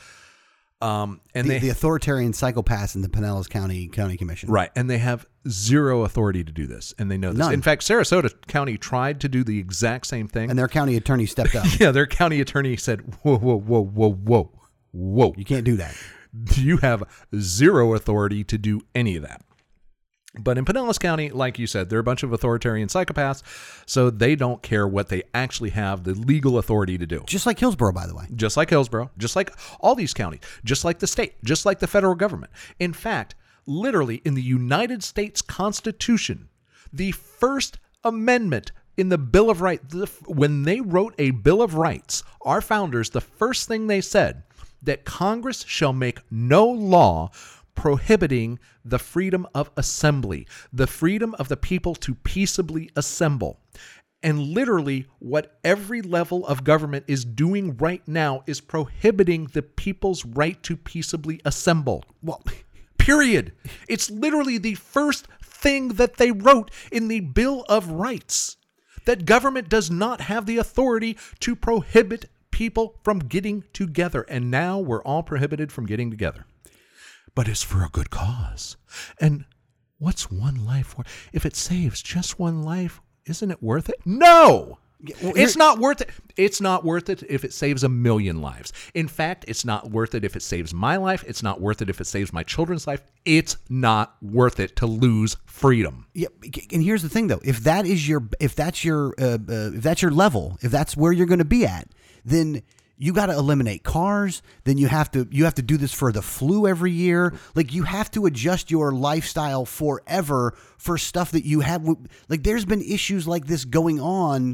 Um, and the, they, the authoritarian psychopaths in the Pinellas County County Commission. Right. And they have zero authority to do this. And they know this. None. In fact, Sarasota County tried to do the exact same thing. And their county attorney stepped up. Yeah, their county attorney said, whoa, whoa, whoa, whoa, whoa, whoa. You can't do that. You have zero authority to do any of that. But in Pinellas County, like you said, they're a bunch of authoritarian psychopaths, so they don't care what they actually have the legal authority to do. Just like Hillsborough, by the way. Just like Hillsborough, just like all these counties, just like the state, just like the federal government. In fact, literally in the United States Constitution, the First Amendment in the Bill of Rights, the, when they wrote a Bill of Rights, our founders, the first thing they said, that Congress shall make no law prohibiting the freedom of assembly, the freedom of the people to peaceably assemble. And literally what every level of government is doing right now is prohibiting the people's right to peaceably assemble. Well, period. It's literally the first thing that they wrote in the Bill of Rights, that government does not have the authority to prohibit people from getting together, and now we're all prohibited from getting together. But it's for a good cause. And what's one life worth? If it saves just one life, isn't it worth it? No! Well, it's not worth it. It's not worth it if it saves a million lives. In fact, it's not worth it if it saves my life. It's not worth it if it saves my children's life. It's not worth it to lose freedom. Yeah, and here's the thing, though: if that is your, if that's your, uh, uh, if that's your level, if that's where you're going to be at, then you got to eliminate cars. Then you have to you have to do this for the flu every year. Like, you have to adjust your lifestyle forever for stuff that you have. Like, there's been issues like this going on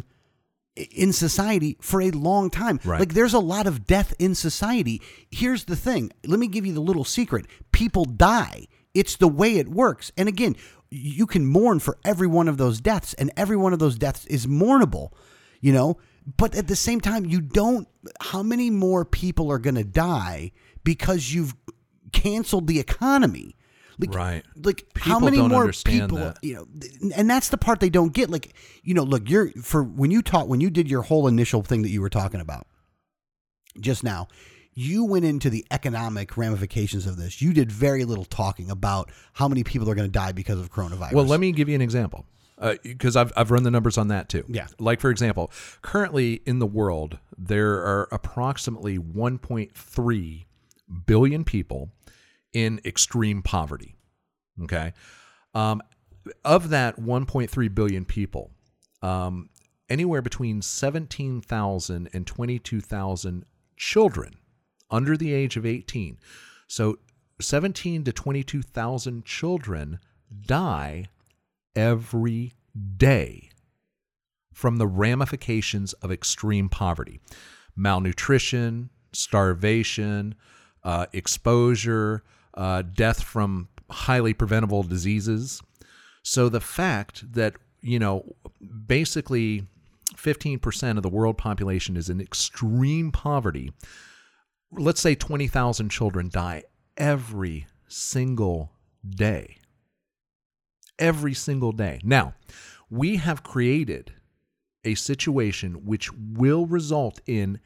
in society for a long time. Right. Like, there's a lot of death in society. Here's the thing. Let me give you the little secret. People die. It's the way it works. And again, you can mourn for every one of those deaths, and every one of those deaths is mournable. you know, but at the same time, you don't, how many more people are going to die because you've canceled the economy? Like, right. Like people how many don't more understand people, that. you know, and that's the part they don't get. Like, you know, look, you're for when you talk, when you did your whole initial thing that you were talking about just now, you went into the economic ramifications of this. You did very little talking about how many people are going to die because of coronavirus. Well, let me give you an example, because uh, I've I've run the numbers on that too. Yeah. Like, for example, currently in the world, there are approximately one point three billion people in extreme poverty. Okay. Um, of that one point three billion people, um, anywhere between seventeen thousand and twenty-two thousand children under the age of eighteen. So seventeen to twenty-two thousand children die every day from the ramifications of extreme poverty, malnutrition, starvation, uh, exposure, uh, death from highly preventable diseases. So the fact that, you know, basically fifteen percent of the world population is in extreme poverty, let's say twenty thousand children die every single day. Every single day. Now, we have created a situation which will result in,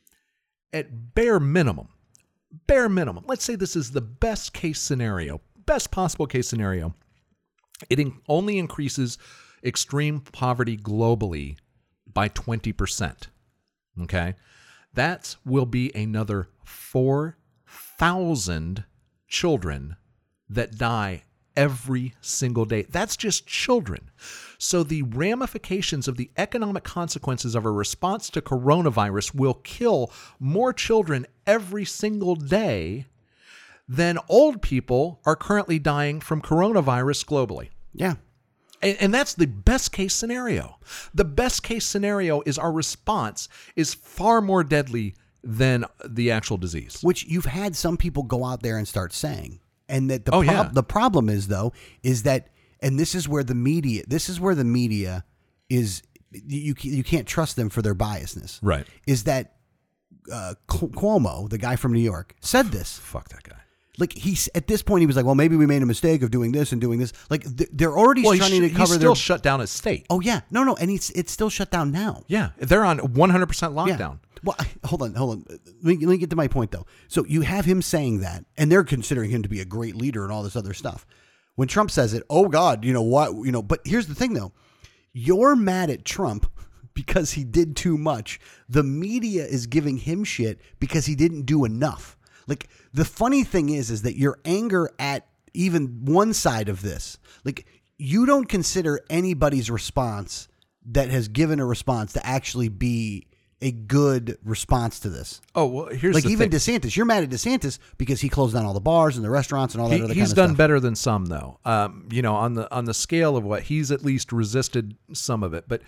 at bare minimum, bare minimum, let's say this is the best case scenario, best possible case scenario, it in- only increases extreme poverty globally by twenty percent. Okay? That will be another four thousand children that die every single day. That's just children. So the ramifications of the economic consequences of a response to coronavirus will kill more children every single day than old people are currently dying from coronavirus globally. Yeah. And, and that's the best case scenario. The best case scenario is our response is far more deadly than the actual disease. Which you've had some people go out there and start saying. And that the Oh, prob- yeah. the problem is, though, is that, and this is where the media, this is where the media is, you you can't trust them for their biasness. Right. Is that uh, Cuomo, the guy from New York, said this. Fuck that guy. Like, he's at this point, he was like, well, maybe we made a mistake of doing this and doing this. Like, th- they're already Well, trying he's, to he's cover still their. shut down his state. Oh, yeah. No, no. And it's, it's still shut down now. Yeah, they're on one hundred percent lockdown. Yeah. Well, I- hold on, hold on. Let me, let me get to my point, though. So you have him saying that, and they're considering him to be a great leader and all this other stuff. When Trump says it, oh, God, you know what? You know, but here's the thing, though. You're mad at Trump because he did too much. The media is giving him shit because he didn't do enough. Like, the funny thing is, is that your anger at even one side of this, like, you don't consider anybody's response that has given a response to actually be a good response to this. Oh, well, here's Like, the even thing. DeSantis, you're mad at DeSantis because he closed down all the bars and the restaurants and all that He, other he's kind of done stuff. better than some, though. Um, you know, on the on the scale of what he's at least resisted some of it. But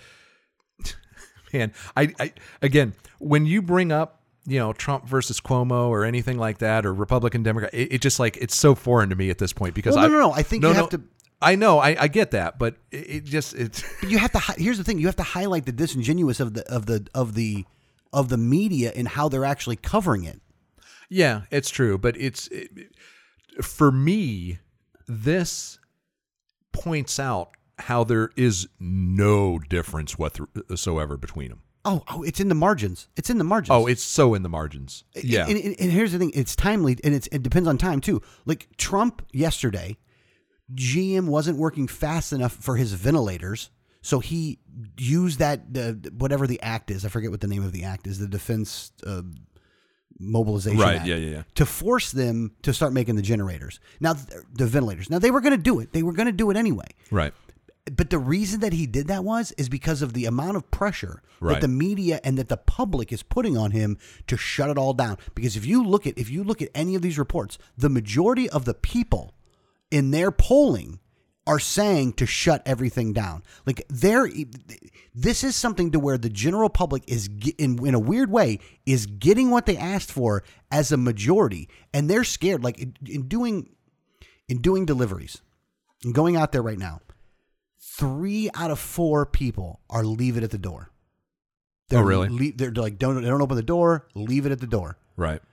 man, I, I again, when you bring up, you know, Trump versus Cuomo or anything like that, or Republican Democrat, it, it just like it's so foreign to me at this point because Well, no, I no, no. I think you have to- I know, I, I get that, but it, it just it's But you have to. hi- Here's the thing: you have to highlight the disingenuous of the of the of the of the media and how they're actually covering it. yeah, it's true, but it's it, for me, this points out how there is no difference whatsoever between them. Oh, oh, it's in the margins. It's in the margins. Oh, it's so in the margins. Yeah. And, and, and here's the thing: it's timely, and it's, it depends on time too. Like Trump yesterday, G M wasn't working fast enough for his ventilators, so he used that uh, whatever the act is. I forget what the name of the act is. The Defense uh, Mobilization Right, Act. yeah, yeah, yeah. To force them to start making the generators. Now, th- the ventilators. Now they were going to do it. They were going to do it anyway. Right. But the reason that he did that was is because of the amount of pressure Right. that the media and that the public is putting on him to shut it all down. Because if you look at if you look at any of these reports, the majority of the people in their polling are saying to shut everything down. Like they're this is something to where the general public is ge- in in a weird way is getting what they asked for as a majority, and they're scared. Like in, in doing in doing deliveries and going out there right now. Three out of four people are leave it at the door. They're Oh, really? Le- they're like, don't, they don't open the door, leave it at the door. Right.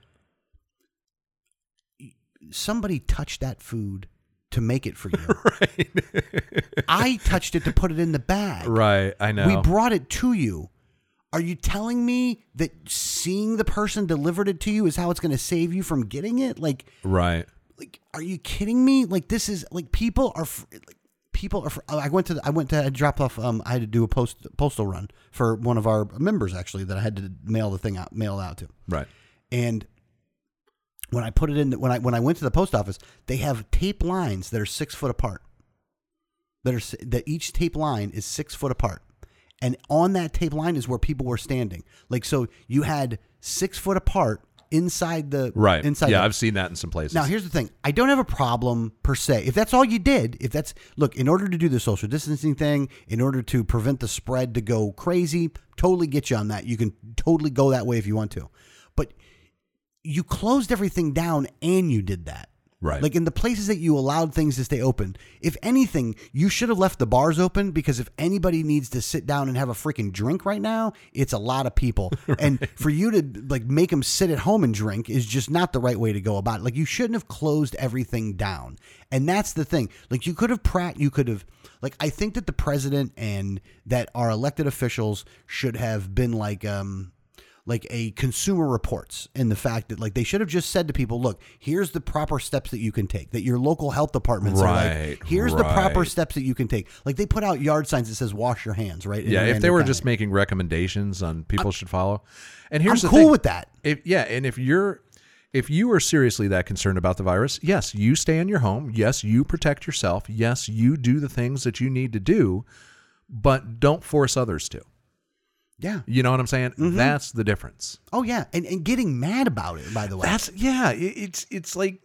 Somebody touched that food to make it for you. Right. I touched it to put it in the bag. Right. I know. We brought it to you. Are you telling me that seeing the person delivered it to you is how it's going to save you from getting it? Like, right. like, are you kidding me? Like, this is like people are fr- like people are. Fr- I went to the, I went to I dropped off. Um, I had to do a post postal run for one of our members actually that I had to mail the thing out, mail it out to. Right. And when I put it in, when I when I went to the post office, they have tape lines that are six foot apart. That are that each tape line is six foot apart. And on that tape line is where people were standing. Like, so you had six foot apart inside the right. Inside yeah, the, I've seen that in some places. Now, here's the thing. I don't have a problem per se. If that's all you did, if that's, look, in order to do the social distancing thing, in order to prevent the spread to go crazy, totally get you on that. You can totally go that way if you want to. But you closed everything down and you did that. Right. Like in the places that you allowed things to stay open, if anything, you should have left the bars open, because if anybody needs to sit down and have a freaking drink right now, it's a lot of people. Right. And for you to like make them sit at home and drink is just not the right way to go about it. Like, you shouldn't have closed everything down. And that's the thing. Like, you could have prat, you could have, like, I think that the president and that our elected officials should have been like, um, like a Consumer Reports, in the fact that like they should have just said to people, look, here's the proper steps that you can take, that your local health departments right, are like, here's right. the proper steps that you can take. Like, they put out yard signs that says wash your hands, right? Yeah, if they were just making recommendations on people I'm, should follow. And here's I'm the cool thing. with that. If, yeah, and if you're if you are seriously that concerned about the virus, yes, you stay in your home. Yes, you protect yourself. Yes, you do the things that you need to do, but don't force others to. Yeah. You know what I'm saying? Mm-hmm. That's the difference. Oh, yeah. And and getting mad about it, by the way. That's, yeah. It, it's it's like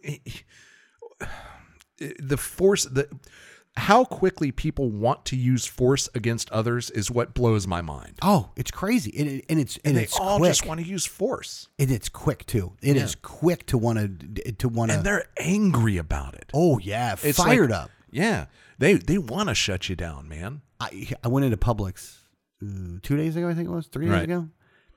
the force, the how quickly people want to use force against others is what blows my mind. Oh, it's crazy. And, and it's and, and they it's all quick. just want to use force. And it's quick, too. It yeah. is quick to want to, to want to. And they're angry about it. Oh, yeah. It's fired like, up. Yeah. They, they want to shut you down, man. I, I went into Publix uh, two days ago, I think it was, three days right. ago.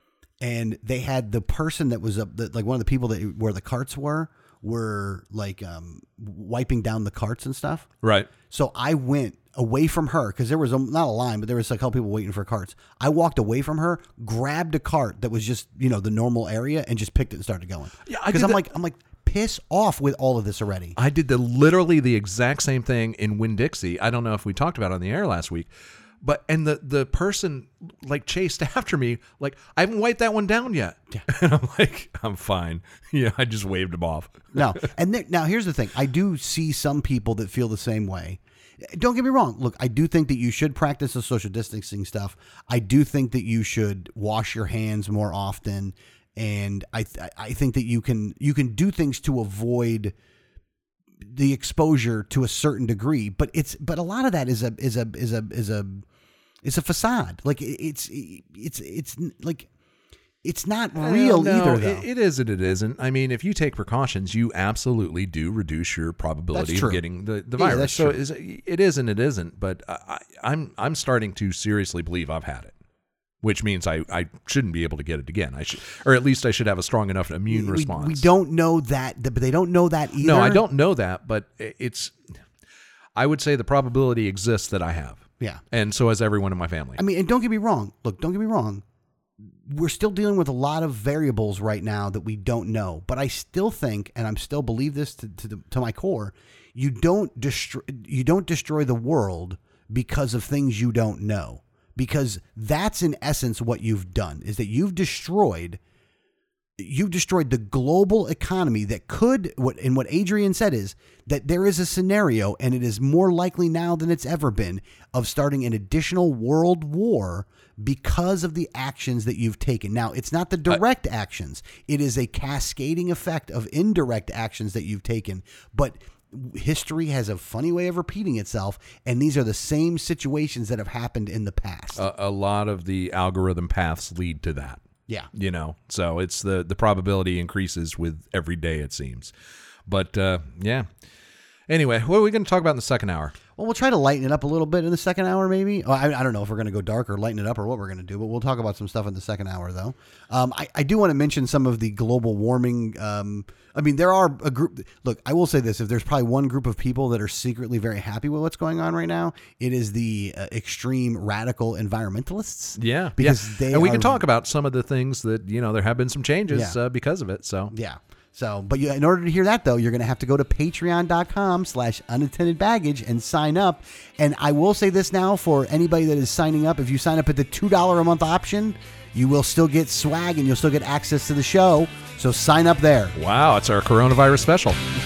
And they had the person that was up, the, like one of the people that where the carts were, were like um, wiping down the carts and stuff. Right. So I went away from her because there was a, not a line, but there was like a couple people waiting for carts. I walked away from her, grabbed a cart that was just, you know, the normal area, and just picked it and started going. Yeah, because I'm that. like, I'm like, piss off with all of this already. I did the literally the exact same thing in Winn-Dixie. I don't know if we talked about it on the air last week. But, and the, the person like chased after me, like, I haven't wiped that one down yet. Yeah. And I'm like, I'm fine. Yeah, I just waved him off. No. And then, now here's the thing. I do see some people that feel the same way. Don't get me wrong. Look, I do think that you should practice the social distancing stuff. I do think that you should wash your hands more often. And I th- I think that you can you can do things to avoid the exposure to a certain degree, but it's but a lot of that is a is a is a is a it's a facade. Like it's it's it's like it's not real no, either. Though it, it is and it isn't. I mean, if you take precautions, you absolutely do reduce your probability of getting the, the virus. Yeah, that's so true. Is, it is and it isn't. But I, I'm I'm starting to seriously believe I've had it. Which means I, I shouldn't be able to get it again. I should, or at least I should have a strong enough immune we, response. We don't know that, but they don't know that either. No, I don't know that, but it's. I would say the probability exists that I have. Yeah, and so has everyone in my family. I mean, and don't get me wrong. Look, don't get me wrong. We're still dealing with a lot of variables right now that we don't know. But I still think, and I'm still believe this to to, the, to my core, you don't destroy you don't destroy the world because of things you don't know. Because that's in essence what you've done, is that you've destroyed, you've destroyed the global economy that could, what and what Adrian said is that there is a scenario, and it is more likely now than it's ever been, of starting an additional world war because of the actions that you've taken. Now, it's not the direct uh, actions. It is a cascading effect of indirect actions that you've taken, but history has a funny way of repeating itself, and these are the same situations that have happened in the past. A, a lot of the algorithm paths lead to that. Yeah. You know, so it's the, the probability increases with every day, it seems. But, uh, yeah. Anyway, what are we going to talk about in the second hour? Well, we'll try to lighten it up a little bit in the second hour, maybe. Oh, I, I don't know if we're going to go dark or lighten it up or what we're going to do, but we'll talk about some stuff in the second hour, though. Um, I, I do want to mention some of the global warming. Um, I mean, there are a group. Look, I will say this: if there's probably one group of people that are secretly very happy with what's going on right now, it is the uh, extreme radical environmentalists. Yeah, because yeah. they and we are, can talk about some of the things that you know there have been some changes Yeah. uh, because of it. So Yeah. So, but you, in order to hear that, though, you're going to have to go to patreon.com slash unattended baggage and sign up. And I will say this now for anybody that is signing up. If you sign up at the two dollars a month option, you will still get swag and you'll still get access to the show. So sign up there. wow, it's our coronavirus special.